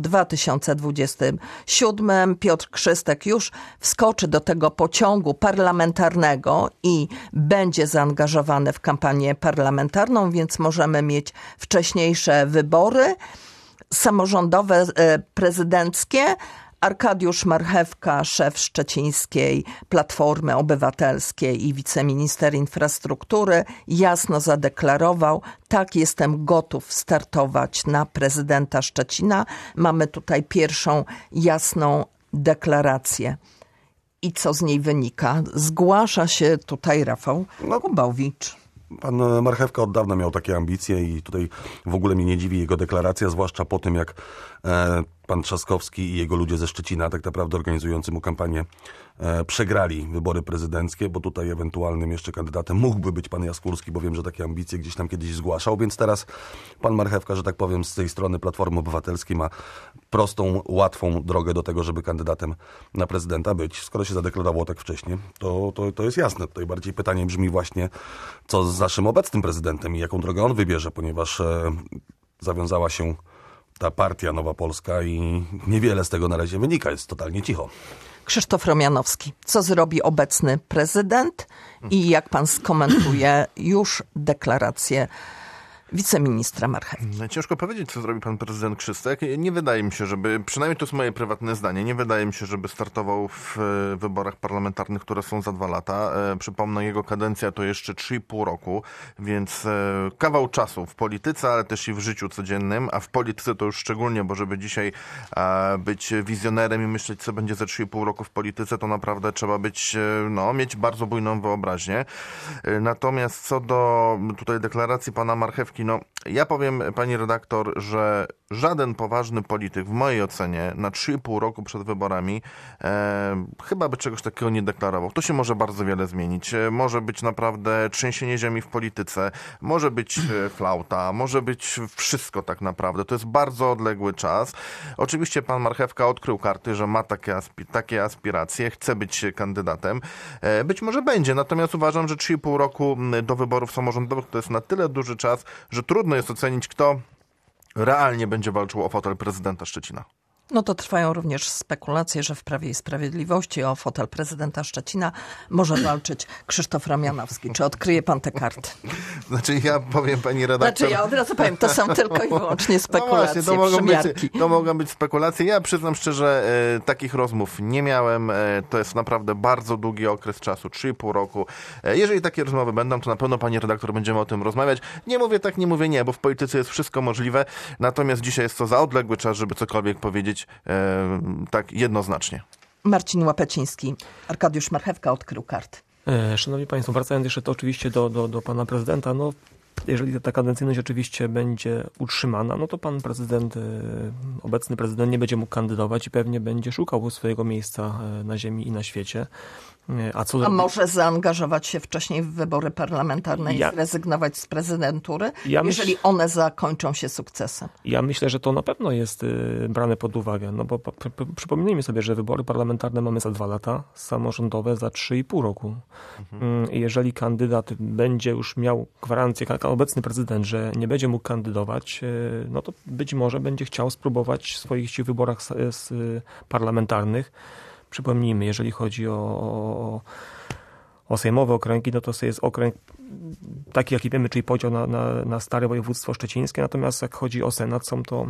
2027 Piotr Krzystek już wskoczy do tego pociągu parlamentarnego i będzie zaangażowany w kampanię parlamentarną, więc możemy mieć wcześniejsze wybory samorządowe, prezydenckie. Arkadiusz Marchewka, szef szczecińskiej Platformy Obywatelskiej i wiceminister infrastruktury, jasno zadeklarował: tak, jestem gotów startować na prezydenta Szczecina. Mamy tutaj pierwszą jasną deklarację. I co z niej wynika? Zgłasza się tutaj Rafał Kubowicz. Pan Marchewka od dawna miał takie ambicje i tutaj w ogóle mnie nie dziwi jego deklaracja, zwłaszcza po tym, jak pan Trzaskowski i jego ludzie ze Szczecina, tak naprawdę organizujący mu kampanię, przegrali wybory prezydenckie, bo tutaj ewentualnym jeszcze kandydatem mógłby być pan Jaskórski, bo wiem, że takie ambicje gdzieś tam kiedyś zgłaszał, więc teraz pan Marchewka, że tak powiem, z tej strony Platformy Obywatelskiej ma prostą, łatwą drogę do tego, żeby kandydatem na prezydenta być. Skoro się zadeklarowało tak wcześnie, to jest jasne. Tutaj bardziej pytanie brzmi właśnie, co z naszym obecnym prezydentem i jaką drogę on wybierze, ponieważ zawiązała się ta partia Nowa Polska i niewiele z tego na razie wynika, jest totalnie cicho. Krzysztof Romianowski, co zrobi obecny prezydent i jak pan skomentuje już deklarację wiceministra Marchewki? Ciężko powiedzieć, co zrobi pan prezydent Krzystek. Nie wydaje mi się, żeby, przynajmniej to jest moje prywatne zdanie, nie wydaje mi się, żeby startował w wyborach parlamentarnych, które są za 2 lata. Przypomnę, jego kadencja to jeszcze 3,5 roku, więc kawał czasu w polityce, ale też i w życiu codziennym, a w polityce to już szczególnie, bo żeby dzisiaj być wizjonerem i myśleć, co będzie za 3,5 roku w polityce, to naprawdę trzeba być, mieć bardzo bujną wyobraźnię. Natomiast co do tutaj deklaracji pana Marchewki, ja powiem, pani redaktor, że żaden poważny polityk w mojej ocenie na 3,5 roku przed wyborami chyba by czegoś takiego nie deklarował. To się może bardzo wiele zmienić. Może być naprawdę trzęsienie ziemi w polityce, może być flauta, może być wszystko tak naprawdę. To jest bardzo odległy czas. Oczywiście pan Marchewka odkrył karty, że ma takie aspiracje, chce być kandydatem. Być może będzie, natomiast uważam, że 3,5 roku do wyborów samorządowych to jest na tyle duży czas, że trudno jest ocenić, kto realnie będzie walczył o fotel prezydenta Szczecina. No to trwają również spekulacje, że w Prawie i Sprawiedliwości o fotel prezydenta Szczecina może walczyć Krzysztof Romianowski. Czy odkryje pan te karty? Znaczy ja powiem pani redaktor... ja od razu powiem, to są tylko i wyłącznie spekulacje, przymiarki. To mogą być spekulacje. Ja przyznam szczerze, takich rozmów nie miałem. To jest naprawdę bardzo długi okres czasu, 3,5 roku. Jeżeli takie rozmowy będą, to na pewno pani redaktor będziemy o tym rozmawiać. Nie mówię tak, nie mówię nie, bo w polityce jest wszystko możliwe. Natomiast dzisiaj jest to za odległy czas, żeby cokolwiek powiedzieć tak jednoznacznie. Marcin Łapeciński, Arkadiusz Marchewka odkrył karty. Szanowni Państwo, wracając jeszcze to oczywiście do pana prezydenta, jeżeli ta kadencyjność oczywiście będzie utrzymana, to pan prezydent, obecny prezydent nie będzie mógł kandydować i pewnie będzie szukał swojego miejsca na ziemi i na świecie. A może zaangażować się wcześniej w wybory parlamentarne i zrezygnować z prezydentury, jeżeli one zakończą się sukcesem? Ja myślę, że to na pewno jest brane pod uwagę, no bo przypomnijmy sobie, że wybory parlamentarne mamy za 2 lata, samorządowe za 3,5 roku. Jeżeli kandydat będzie już miał gwarancję, obecny prezydent, że nie będzie mógł kandydować, no to być może będzie chciał spróbować swoich sił w wyborach parlamentarnych. Przypomnijmy, jeżeli chodzi o sejmowe okręgi, no to jest okręg taki, jaki wiemy, czyli podział na stare województwo szczecińskie, natomiast jak chodzi o Senat, są to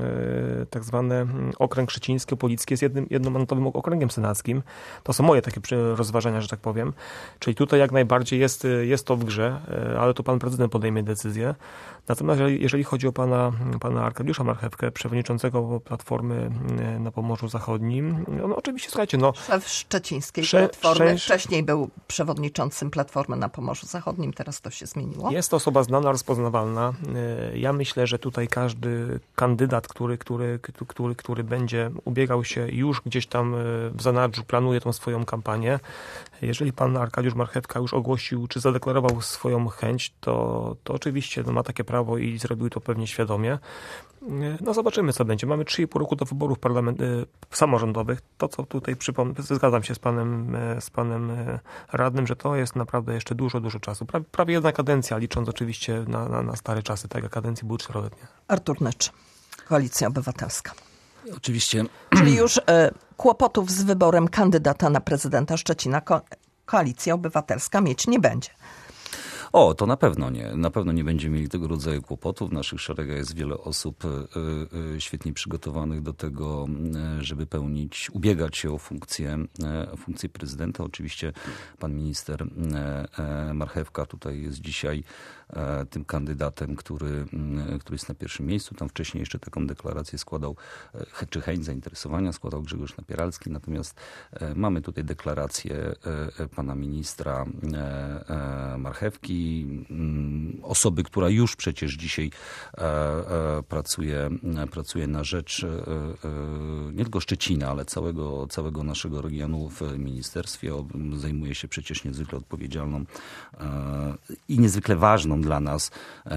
tak zwane okręg szczeciński, opolicki jest jednomandatowym okręgiem senackim. To są moje takie rozważania, że tak powiem. Czyli tutaj jak najbardziej jest to w grze, ale to pan prezydent podejmie decyzję. Natomiast jeżeli chodzi o pana Arkadiusza Marchewkę, przewodniczącego Platformy na Pomorzu Zachodnim, no oczywiście, słuchajcie, no... Szef szczecińskiej Platformy wcześniej był przewodniczącym Platformy na Pomorzu Zachodnim, teraz to się zmieniło. Jest to osoba znana, rozpoznawalna. Ja myślę, że tutaj każdy kandydat, który będzie ubiegał się już gdzieś tam w zanadrzu, planuje tą swoją kampanię. Jeżeli pan Arkadiusz Marchewka już ogłosił, czy zadeklarował swoją chęć, to oczywiście ma takie prawo i zrobił to pewnie świadomie. No zobaczymy, co będzie. Mamy 3,5 roku do wyborów samorządowych. To, co tutaj zgadzam się z panem radnym, że to jest naprawdę jeszcze dużo czasu. Prawie 1 kadencja, licząc oczywiście na stare czasy. Takie kadencje były 4-letnie. Artur Nycz, Koalicja Obywatelska. Oczywiście. Czyli już kłopotów z wyborem kandydata na prezydenta Szczecina Koalicja Obywatelska mieć nie będzie. To na pewno nie. Na pewno nie będziemy mieli tego rodzaju kłopotów. W naszych szeregach jest wiele osób świetnie przygotowanych do tego, żeby ubiegać się o funkcję prezydenta. Oczywiście pan minister Marchewka tutaj jest dzisiaj tym kandydatem, który jest na pierwszym miejscu. Tam wcześniej jeszcze taką deklarację składał, czy chęć zainteresowania składał Grzegorz Napieralski. Natomiast mamy tutaj deklarację pana ministra Marchewki, osoby, która już przecież dzisiaj pracuje na rzecz nie tylko Szczecina, ale całego naszego regionu w ministerstwie. Zajmuje się przecież niezwykle odpowiedzialną i niezwykle ważną dla nas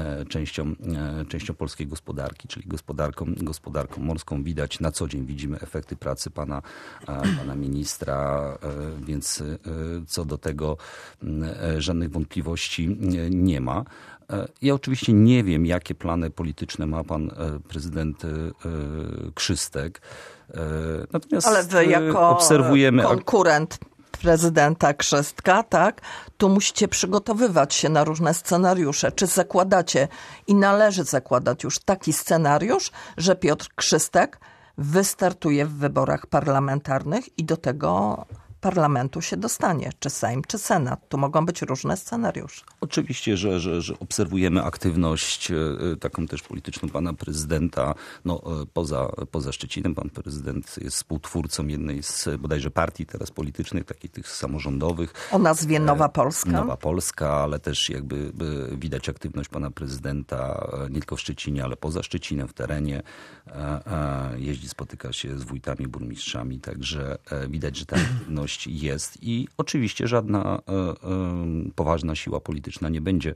częścią polskiej gospodarki, czyli gospodarką morską. Widać na co dzień, widzimy efekty pracy pana ministra, więc co do tego żadnych wątpliwości nie ma. Ja oczywiście nie wiem, jakie plany polityczne ma pan prezydent Krzystek. Natomiast ale wy jako obserwujemy konkurent prezydenta Krzystka, tak, tu musicie przygotowywać się na różne scenariusze. Czy zakładacie i należy zakładać już taki scenariusz, że Piotr Krzystek wystartuje w wyborach parlamentarnych i do tego parlamentu się dostanie, czy Sejm, czy Senat. Tu mogą być różne scenariusze. Oczywiście, że obserwujemy aktywność taką też polityczną pana prezydenta. Poza Szczecinem pan prezydent jest współtwórcą jednej z bodajże partii teraz politycznych, takich tych samorządowych. O nazwie Nowa Polska. Nowa Polska, ale też jakby widać aktywność pana prezydenta nie tylko w Szczecinie, ale poza Szczecinem, w terenie. Jeździ, spotyka się z wójtami, burmistrzami, także widać, że ta aktywność jest i oczywiście żadna poważna siła polityczna nie będzie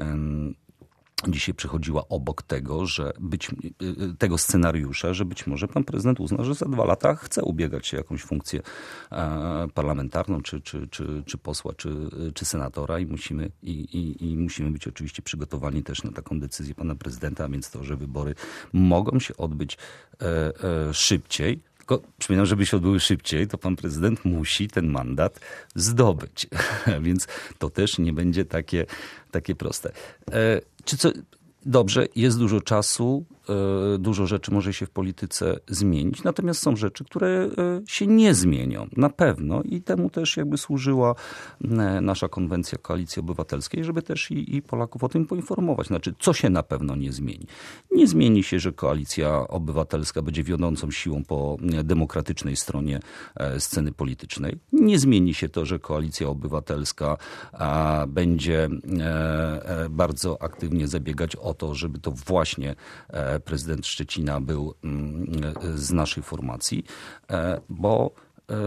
dzisiaj przechodziła obok tego scenariusza, że być może pan prezydent uzna, że za 2 lata chce ubiegać się o jakąś funkcję parlamentarną, czy posła, czy senatora i musimy być oczywiście przygotowani też na taką decyzję pana prezydenta, a więc to, że wybory mogą się odbyć szybciej. Tylko przypominam, żeby się odbyły szybciej, to pan prezydent musi ten mandat zdobyć. Więc to też nie będzie takie proste. Dobrze, jest dużo czasu, dużo rzeczy może się w polityce zmienić, natomiast są rzeczy, które się nie zmienią na pewno i temu też jakby służyła nasza konwencja Koalicji Obywatelskiej, żeby też i Polaków o tym poinformować. Znaczy, co się na pewno nie zmieni? Nie zmieni się, że Koalicja Obywatelska będzie wiodącą siłą po demokratycznej stronie sceny politycznej. Nie zmieni się to, że Koalicja Obywatelska będzie bardzo aktywnie zabiegać o to, żeby to właśnie prezydent Szczecina był z naszej formacji, bo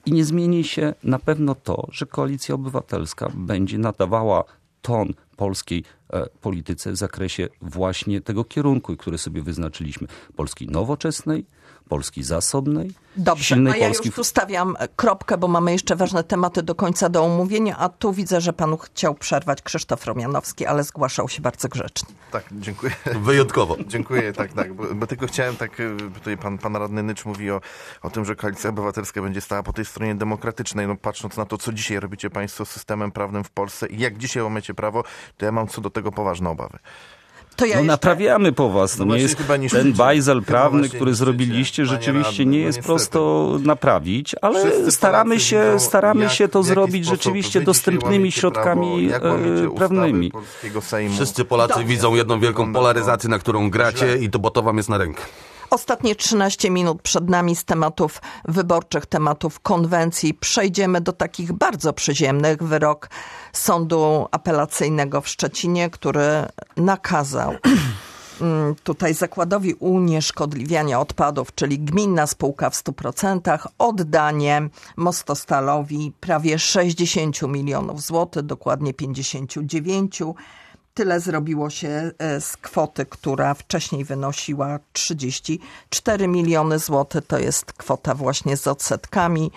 I nie zmieni się na pewno to, że Koalicja Obywatelska będzie nadawała ton polskiej polityce w zakresie właśnie tego kierunku, który sobie wyznaczyliśmy. Polski nowoczesnej, Polski zasobnej, Dobrze, silnej a ja Polski. już tu stawiam kropkę, bo mamy jeszcze ważne tematy do końca do omówienia, a tu widzę, że panu chciał przerwać Krzysztof Romianowski, ale zgłaszał się bardzo grzecznie. Tak, dziękuję. Wyjątkowo. Dziękuję, tak, bo tylko chciałem tutaj pan radny Nycz mówi o tym, że Koalicja Obywatelska będzie stała po tej stronie demokratycznej. No patrząc na to, co dzisiaj robicie państwo z systemem prawnym w Polsce i jak dzisiaj łamiecie prawo, to ja mam co do tego poważne obawy. To ja jeszcze... Naprawiamy po was. Nie jest ten bajzel prawny, który zrobiliście, rzeczywiście nie jest prosto naprawić, ale staramy się to zrobić rzeczywiście dostępnymi środkami prawnymi. Wszyscy Polacy widzą jedną wielką polaryzację, na którą gracie i to wam jest na rękę. Ostatnie 13 minut przed nami z tematów wyborczych, tematów konwencji. Przejdziemy do takich bardzo przyziemnych. Wyrok Sądu Apelacyjnego w Szczecinie, który nakazał tutaj zakładowi unieszkodliwiania odpadów, czyli gminna spółka w 100%, oddanie Mostostalowi prawie 60 milionów złotych, dokładnie 59. Tyle zrobiło się z kwoty, która wcześniej wynosiła 34 miliony złotych. To jest kwota właśnie z odsetkami.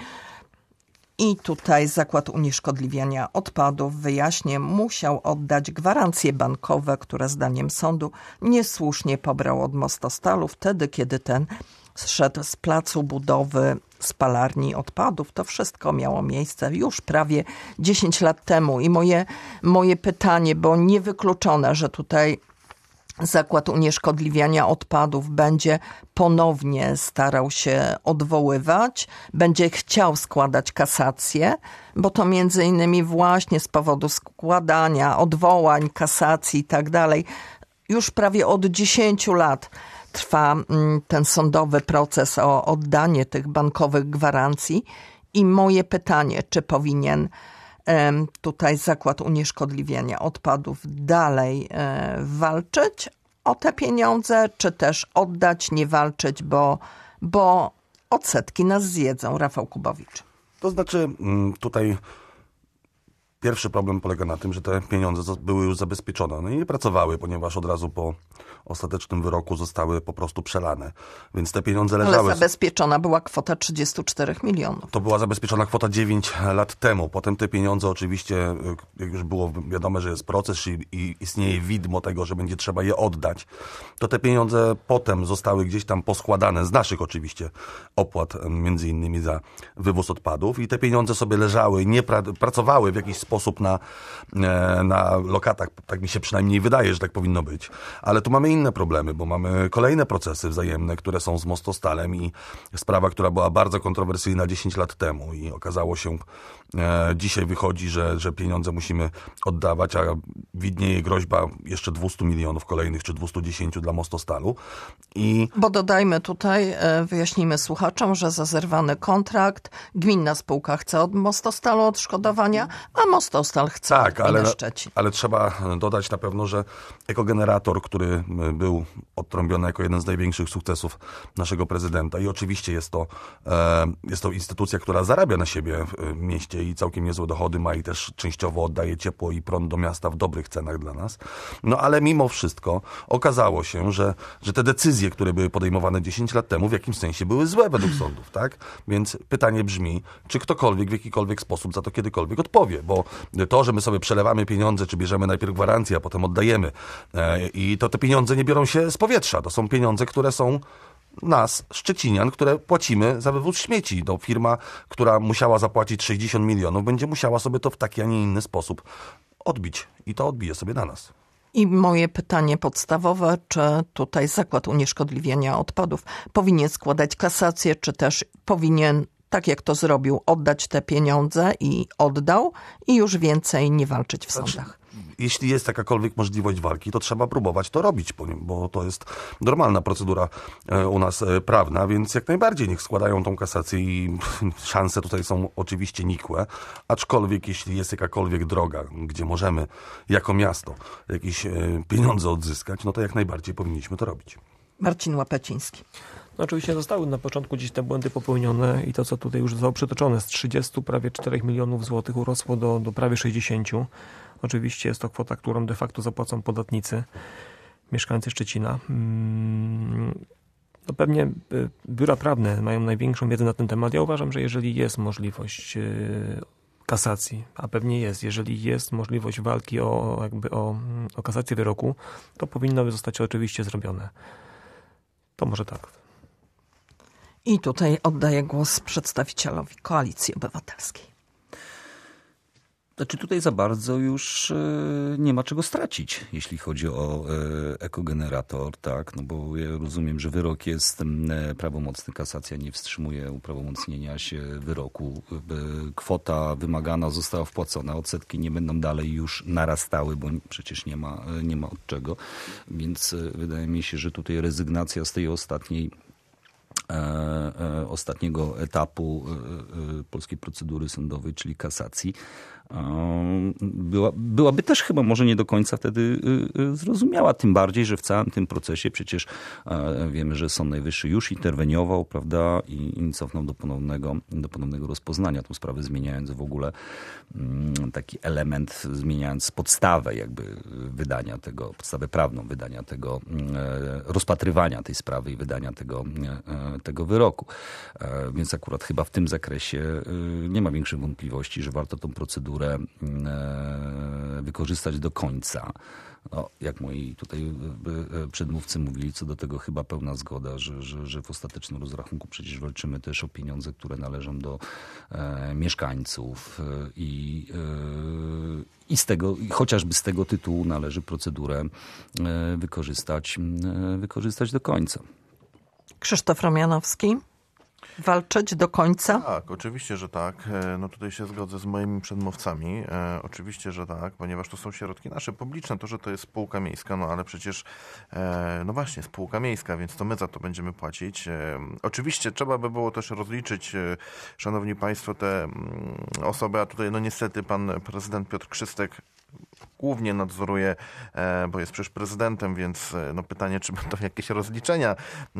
I tutaj Zakład Unieszkodliwiania Odpadów, wyjaśnię, musiał oddać gwarancje bankowe, które zdaniem sądu niesłusznie pobrał od Mostostalu wtedy, kiedy ten zszedł z placu budowy spalarni odpadów. To wszystko miało miejsce już prawie 10 lat temu. I moje pytanie, bo niewykluczone, że tutaj Zakład Unieszkodliwiania Odpadów będzie ponownie starał się odwoływać, będzie chciał składać kasację, bo to między innymi właśnie z powodu składania odwołań, kasacji i tak dalej, już prawie od 10 lat trwa ten sądowy proces o oddanie tych bankowych gwarancji. I moje pytanie, czy powinien tutaj Zakład Unieszkodliwiania Odpadów dalej walczyć o te pieniądze, czy też oddać, nie walczyć, bo odsetki nas zjedzą. Rafał Kubowicz. To znaczy tutaj pierwszy problem polega na tym, że te pieniądze były już zabezpieczone. One nie pracowały, ponieważ od razu po ostatecznym wyroku zostały po prostu przelane. Więc te pieniądze leżały... Ale zabezpieczona była kwota 34 milionów. To była zabezpieczona kwota 9 lat temu. Potem te pieniądze oczywiście, jak już było wiadome, że jest proces i istnieje widmo tego, że będzie trzeba je oddać, to te pieniądze potem zostały gdzieś tam poskładane z naszych oczywiście opłat, między innymi za wywóz odpadów, i te pieniądze sobie leżały, nie pracowały w jakiś sposób na lokatach. Tak mi się przynajmniej wydaje, że tak powinno być. Ale tu mamy inne problemy, bo mamy kolejne procesy wzajemne, które są z Mostostalem, i sprawa, która była bardzo kontrowersyjna 10 lat temu i okazało się, dzisiaj wychodzi, że pieniądze musimy oddawać, a widnieje groźba jeszcze 200 milionów kolejnych, czy 210 dla Mostostalu. Bo dodajmy tutaj, wyjaśnijmy słuchaczom, że za zerwany kontrakt gminna spółka chce od Mostostalu odszkodowania, a Mostostal chce od gminy Szczecin. Ale trzeba dodać na pewno, że ekogenerator, który był odtrąbiony jako jeden z największych sukcesów naszego prezydenta, i oczywiście jest to instytucja, która zarabia na siebie w mieście i całkiem niezłe dochody ma, i też częściowo oddaje ciepło i prąd do miasta w dobrych cenach dla nas. No ale mimo wszystko okazało się, że te decyzje, które były podejmowane 10 lat temu, w jakimś sensie były złe według sądów, tak? Więc pytanie brzmi, czy ktokolwiek w jakikolwiek sposób za to kiedykolwiek odpowie, bo to, że my sobie przelewamy pieniądze, czy bierzemy najpierw gwarancję, a potem oddajemy, i to te pieniądze nie biorą się z powietrza. To są pieniądze, które są nas, szczecinian, które płacimy za wywóz śmieci. To firma, która musiała zapłacić 60 milionów, będzie musiała sobie to w taki, a nie inny sposób odbić. I to odbije sobie na nas. I moje pytanie podstawowe, czy tutaj Zakład Unieszkodliwiania Odpadów powinien składać kasację, czy też powinien, tak jak to zrobił, oddać te pieniądze i oddał, i już więcej nie walczyć w sądach? Jeśli jest jakakolwiek możliwość walki, to trzeba próbować to robić, bo to jest normalna procedura u nas prawna, więc jak najbardziej niech składają tą kasację, i szanse tutaj są oczywiście nikłe, aczkolwiek jeśli jest jakakolwiek droga, gdzie możemy jako miasto jakieś pieniądze odzyskać, no to jak najbardziej powinniśmy to robić. Marcin Łapeciński. No oczywiście zostały na początku gdzieś te błędy popełnione i to, co tutaj już zostało przytoczone, z 30 prawie 4 milionów złotych urosło do prawie 60. Oczywiście jest to kwota, którą de facto zapłacą podatnicy, mieszkańcy Szczecina. No pewnie biura prawne mają największą wiedzę na ten temat. Ja uważam, że jeżeli jest możliwość kasacji, a pewnie jest, jeżeli jest możliwość walki o kasację wyroku, to powinno zostać oczywiście zrobione. To może tak. I tutaj oddaję głos przedstawicielowi Koalicji Obywatelskiej. Znaczy tutaj za bardzo już nie ma czego stracić, jeśli chodzi o ekogenerator, tak? No bo ja rozumiem, że wyrok jest prawomocny, kasacja nie wstrzymuje uprawomocnienia się wyroku. Kwota wymagana została wpłacona, odsetki nie będą dalej już narastały, bo przecież nie ma od czego. Więc wydaje mi się, że tutaj rezygnacja z tej ostatniego etapu polskiej procedury sądowej, czyli kasacji, byłaby też chyba może nie do końca wtedy zrozumiała. Tym bardziej, że w całym tym procesie przecież wiemy, że Sąd Najwyższy już interweniował, prawda, i cofnął do ponownego rozpoznania tą sprawę, zmieniając w ogóle taki element, zmieniając podstawę jakby wydania tego, podstawę prawną wydania tego, rozpatrywania tej sprawy i wydania tego wyroku. Więc akurat chyba w tym zakresie nie ma większych wątpliwości, że warto tą procedurę wykorzystać do końca. No, jak moi tutaj przedmówcy mówili, co do tego chyba pełna zgoda, że w ostatecznym rozrachunku przecież walczymy też o pieniądze, które należą do mieszkańców i chociażby z tego tytułu należy procedurę wykorzystać do końca. Krzysztof Romianowski. Walczyć do końca? Tak, oczywiście, że tak. No tutaj się zgodzę z moimi przedmówcami. Oczywiście, że tak, ponieważ to są środki nasze publiczne. To, że to jest spółka miejska, no ale przecież no właśnie, spółka miejska, więc to my za to będziemy płacić. Oczywiście trzeba by było też rozliczyć, szanowni państwo, te osoby, a tutaj no niestety pan prezydent Piotr Krzystek głównie nadzoruje, bo jest przecież prezydentem, więc no pytanie, czy będą jakieś rozliczenia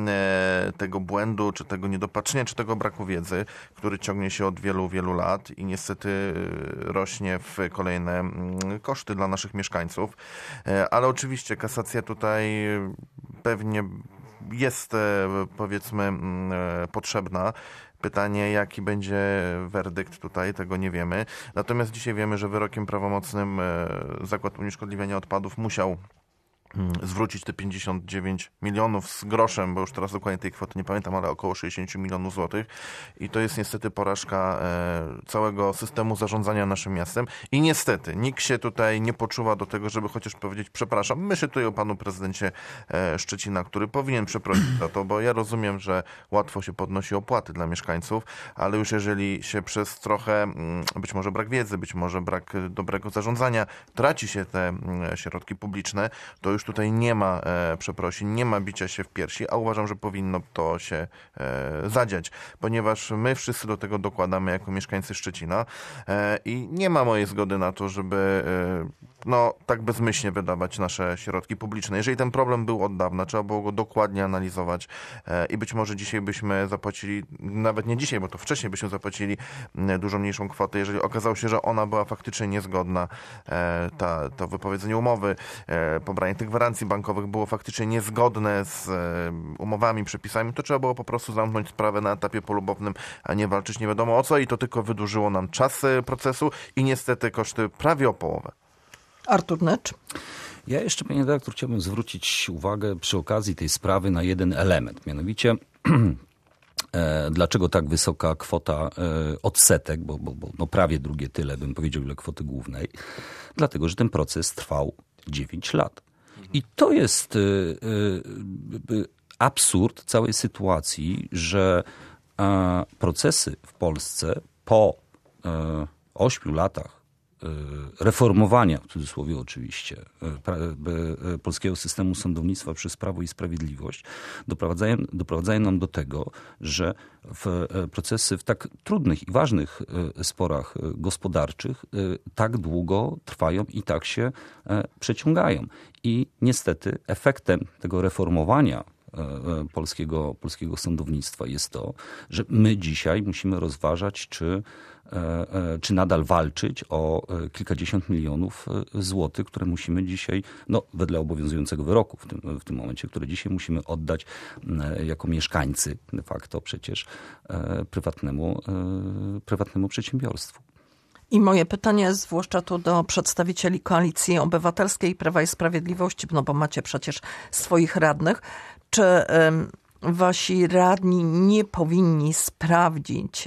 tego błędu, czy tego niedopatrzenia, czy tego braku wiedzy, który ciągnie się od wielu, wielu lat i niestety rośnie w kolejne koszty dla naszych mieszkańców. Ale oczywiście kasacja tutaj pewnie jest, powiedzmy, potrzebna. Pytanie, jaki będzie werdykt tutaj, tego nie wiemy. Natomiast dzisiaj wiemy, że wyrokiem prawomocnym Zakład Unieszkodliwiania Odpadów musiał zwrócić te 59 milionów z groszem, bo już teraz dokładnie tej kwoty nie pamiętam, ale około 60 milionów złotych. I to jest niestety porażka całego systemu zarządzania naszym miastem. I niestety nikt się tutaj nie poczuwa do tego, żeby chociaż powiedzieć przepraszam. Myślę tutaj o panu prezydencie Szczecina, który powinien przeprosić za to, bo ja rozumiem, że łatwo się podnosi opłaty dla mieszkańców, ale już jeżeli się przez trochę, być może brak wiedzy, być może brak dobrego zarządzania, traci się te środki publiczne, to już tutaj nie ma przeprosin, nie ma bicia się w piersi, a uważam, że powinno to się zadziać, ponieważ my wszyscy do tego dokładamy jako mieszkańcy Szczecina i nie ma mojej zgody na to, żeby no, tak bezmyślnie wydawać nasze środki publiczne. Jeżeli ten problem był od dawna, trzeba było go dokładnie analizować i być może dzisiaj byśmy zapłacili, nawet nie dzisiaj, bo to wcześniej byśmy zapłacili dużo mniejszą kwotę, jeżeli okazało się, że ona była faktycznie niezgodna, to wypowiedzenie umowy, pobranie tych gwarancji bankowych było faktycznie niezgodne z umowami, przepisami, to trzeba było po prostu zamknąć sprawę na etapie polubownym, a nie walczyć nie wiadomo o co i to tylko wydłużyło nam czas procesu i niestety koszty prawie o połowę. Artur Nycz. Ja jeszcze, panie redaktor, chciałbym zwrócić uwagę przy okazji tej sprawy na jeden element, mianowicie dlaczego tak wysoka kwota odsetek, bo no prawie drugie tyle, bym powiedział, ile kwoty głównej. Dlatego, że ten proces trwał 9 lat. I to jest absurd całej sytuacji, że procesy w Polsce po 8 latach reformowania, w cudzysłowie oczywiście, polskiego systemu sądownictwa przez Prawo i Sprawiedliwość doprowadzają nam do tego, że procesy w tak trudnych i ważnych sporach gospodarczych tak długo trwają i tak się przeciągają. I niestety efektem tego reformowania polskiego sądownictwa jest to, że my dzisiaj musimy rozważać, czy nadal walczyć o kilkadziesiąt milionów złotych, które musimy dzisiaj, wedle obowiązującego wyroku w tym momencie, które dzisiaj musimy oddać jako mieszkańcy de facto przecież prywatnemu przedsiębiorstwu. I moje pytanie, zwłaszcza tu do przedstawicieli Koalicji Obywatelskiej, Prawa i Sprawiedliwości, bo macie przecież swoich radnych, czy wasi radni nie powinni sprawdzić,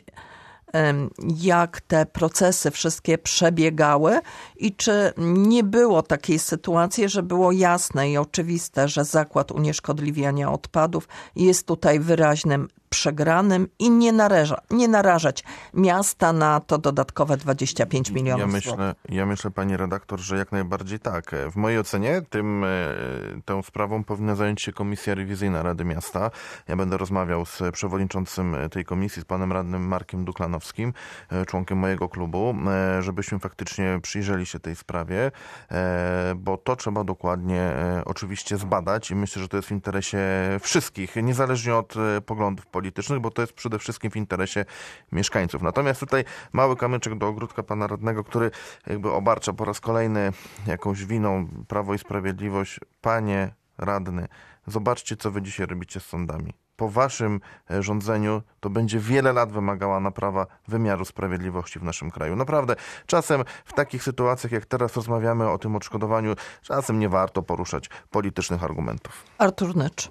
jak te procesy wszystkie przebiegały i czy nie było takiej sytuacji, że było jasne i oczywiste, że zakład unieszkodliwiania odpadów jest tutaj wyraźnym przegranym i nie narażać miasta na to dodatkowe 25 milionów złotych. Ja myślę, pani redaktor, że jak najbardziej tak. W mojej ocenie tą sprawą powinna zająć się Komisja Rewizyjna Rady Miasta. Ja będę rozmawiał z przewodniczącym tej komisji, z panem radnym Markiem Duklanowskim, członkiem mojego klubu, żebyśmy faktycznie przyjrzeli się tej sprawie, bo to trzeba dokładnie oczywiście zbadać i myślę, że to jest w interesie wszystkich, niezależnie od poglądów politycznych, bo to jest przede wszystkim w interesie mieszkańców. Natomiast tutaj mały kamyczek do ogródka pana radnego, który jakby obarcza po raz kolejny jakąś winą Prawo i Sprawiedliwość. Panie radny, zobaczcie, co wy dzisiaj robicie z sądami. Po waszym rządzeniu to będzie wiele lat wymagała naprawa wymiaru sprawiedliwości w naszym kraju. Naprawdę, czasem w takich sytuacjach, jak teraz rozmawiamy o tym odszkodowaniu, czasem nie warto poruszać politycznych argumentów. Artur Nycz.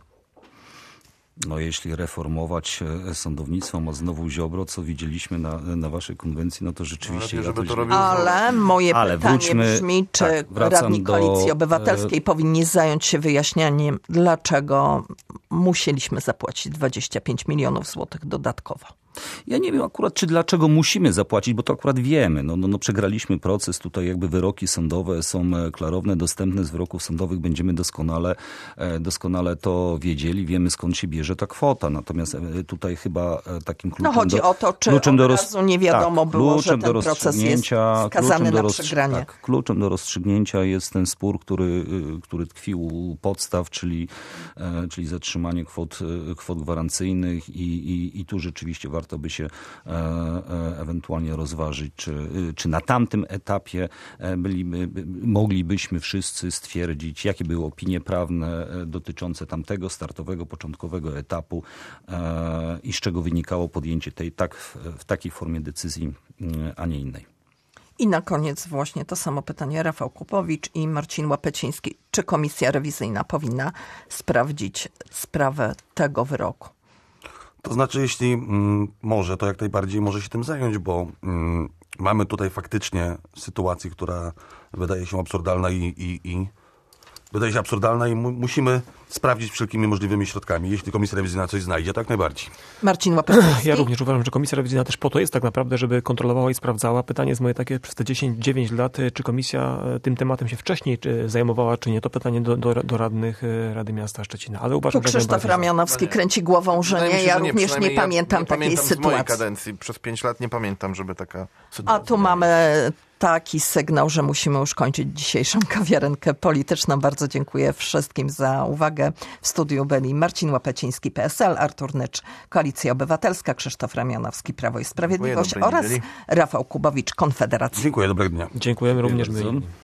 Jeśli reformować sądownictwo, ma znowu Ziobro, co widzieliśmy na waszej konwencji, to rzeczywiście... Ale moje pytanie brzmi, czy radni Koalicji Obywatelskiej powinni zająć się wyjaśnianiem, dlaczego musieliśmy zapłacić 25 milionów złotych dodatkowo. Ja nie wiem akurat, czy dlaczego musimy zapłacić, bo to akurat wiemy. Przegraliśmy proces, tutaj jakby wyroki sądowe są klarowne, dostępne z wyroków sądowych, będziemy doskonale to wiedzieli, wiemy skąd się bierze ta kwota. Natomiast tutaj chyba takim kluczem chodzi o to, czy od razu nie wiadomo było, że ten proces jest skazany na przegranie. Tak, kluczem do rozstrzygnięcia jest ten spór, który tkwił u podstaw, czyli zatrzymanie kwot gwarancyjnych i tu rzeczywiście warto by się ewentualnie rozważyć, czy na tamtym etapie moglibyśmy wszyscy stwierdzić, jakie były opinie prawne dotyczące tamtego startowego, początkowego etapu i z czego wynikało podjęcie w takiej formie decyzji, a nie innej. I na koniec właśnie to samo pytanie Rafał Kupowicz i Marcin Łapeciński. Czy komisja rewizyjna powinna sprawdzić sprawę tego wyroku? To znaczy, jeśli może, to jak najbardziej może się tym zająć, bo mamy tutaj faktycznie sytuację, która wydaje się absurdalna i musimy sprawdzić wszelkimi możliwymi środkami. Jeśli komisja rewizyjna coś znajdzie, to jak najbardziej. Marcin Łapeciński. Ja również uważam, że komisja rewizyjna też po to jest tak naprawdę, żeby kontrolowała i sprawdzała. Pytanie jest moje takie, przez te 10-9 lat, czy komisja tym tematem się wcześniej zajmowała, czy nie. To pytanie do radnych Rady Miasta Szczecina. Ale uważam, tu Krzysztof Ramionowski kręci głową, że nie. Ja również nie pamiętam takiej sytuacji. Z mojej kadencji przez 5 lat nie pamiętam, żeby taka sytuacja... A tu mamy taki sygnał, że musimy już kończyć dzisiejszą kawiarenkę polityczną. Bardzo dziękuję wszystkim za uwagę. W studiu byli Marcin Łapeciński, PSL, Artur Nycz, Koalicja Obywatelska, Krzysztof Ramionowski, Prawo i Sprawiedliwość oraz Rafał Kubowicz, Konfederacja. Dziękuję, dobrego dnia. Dziękujemy również my.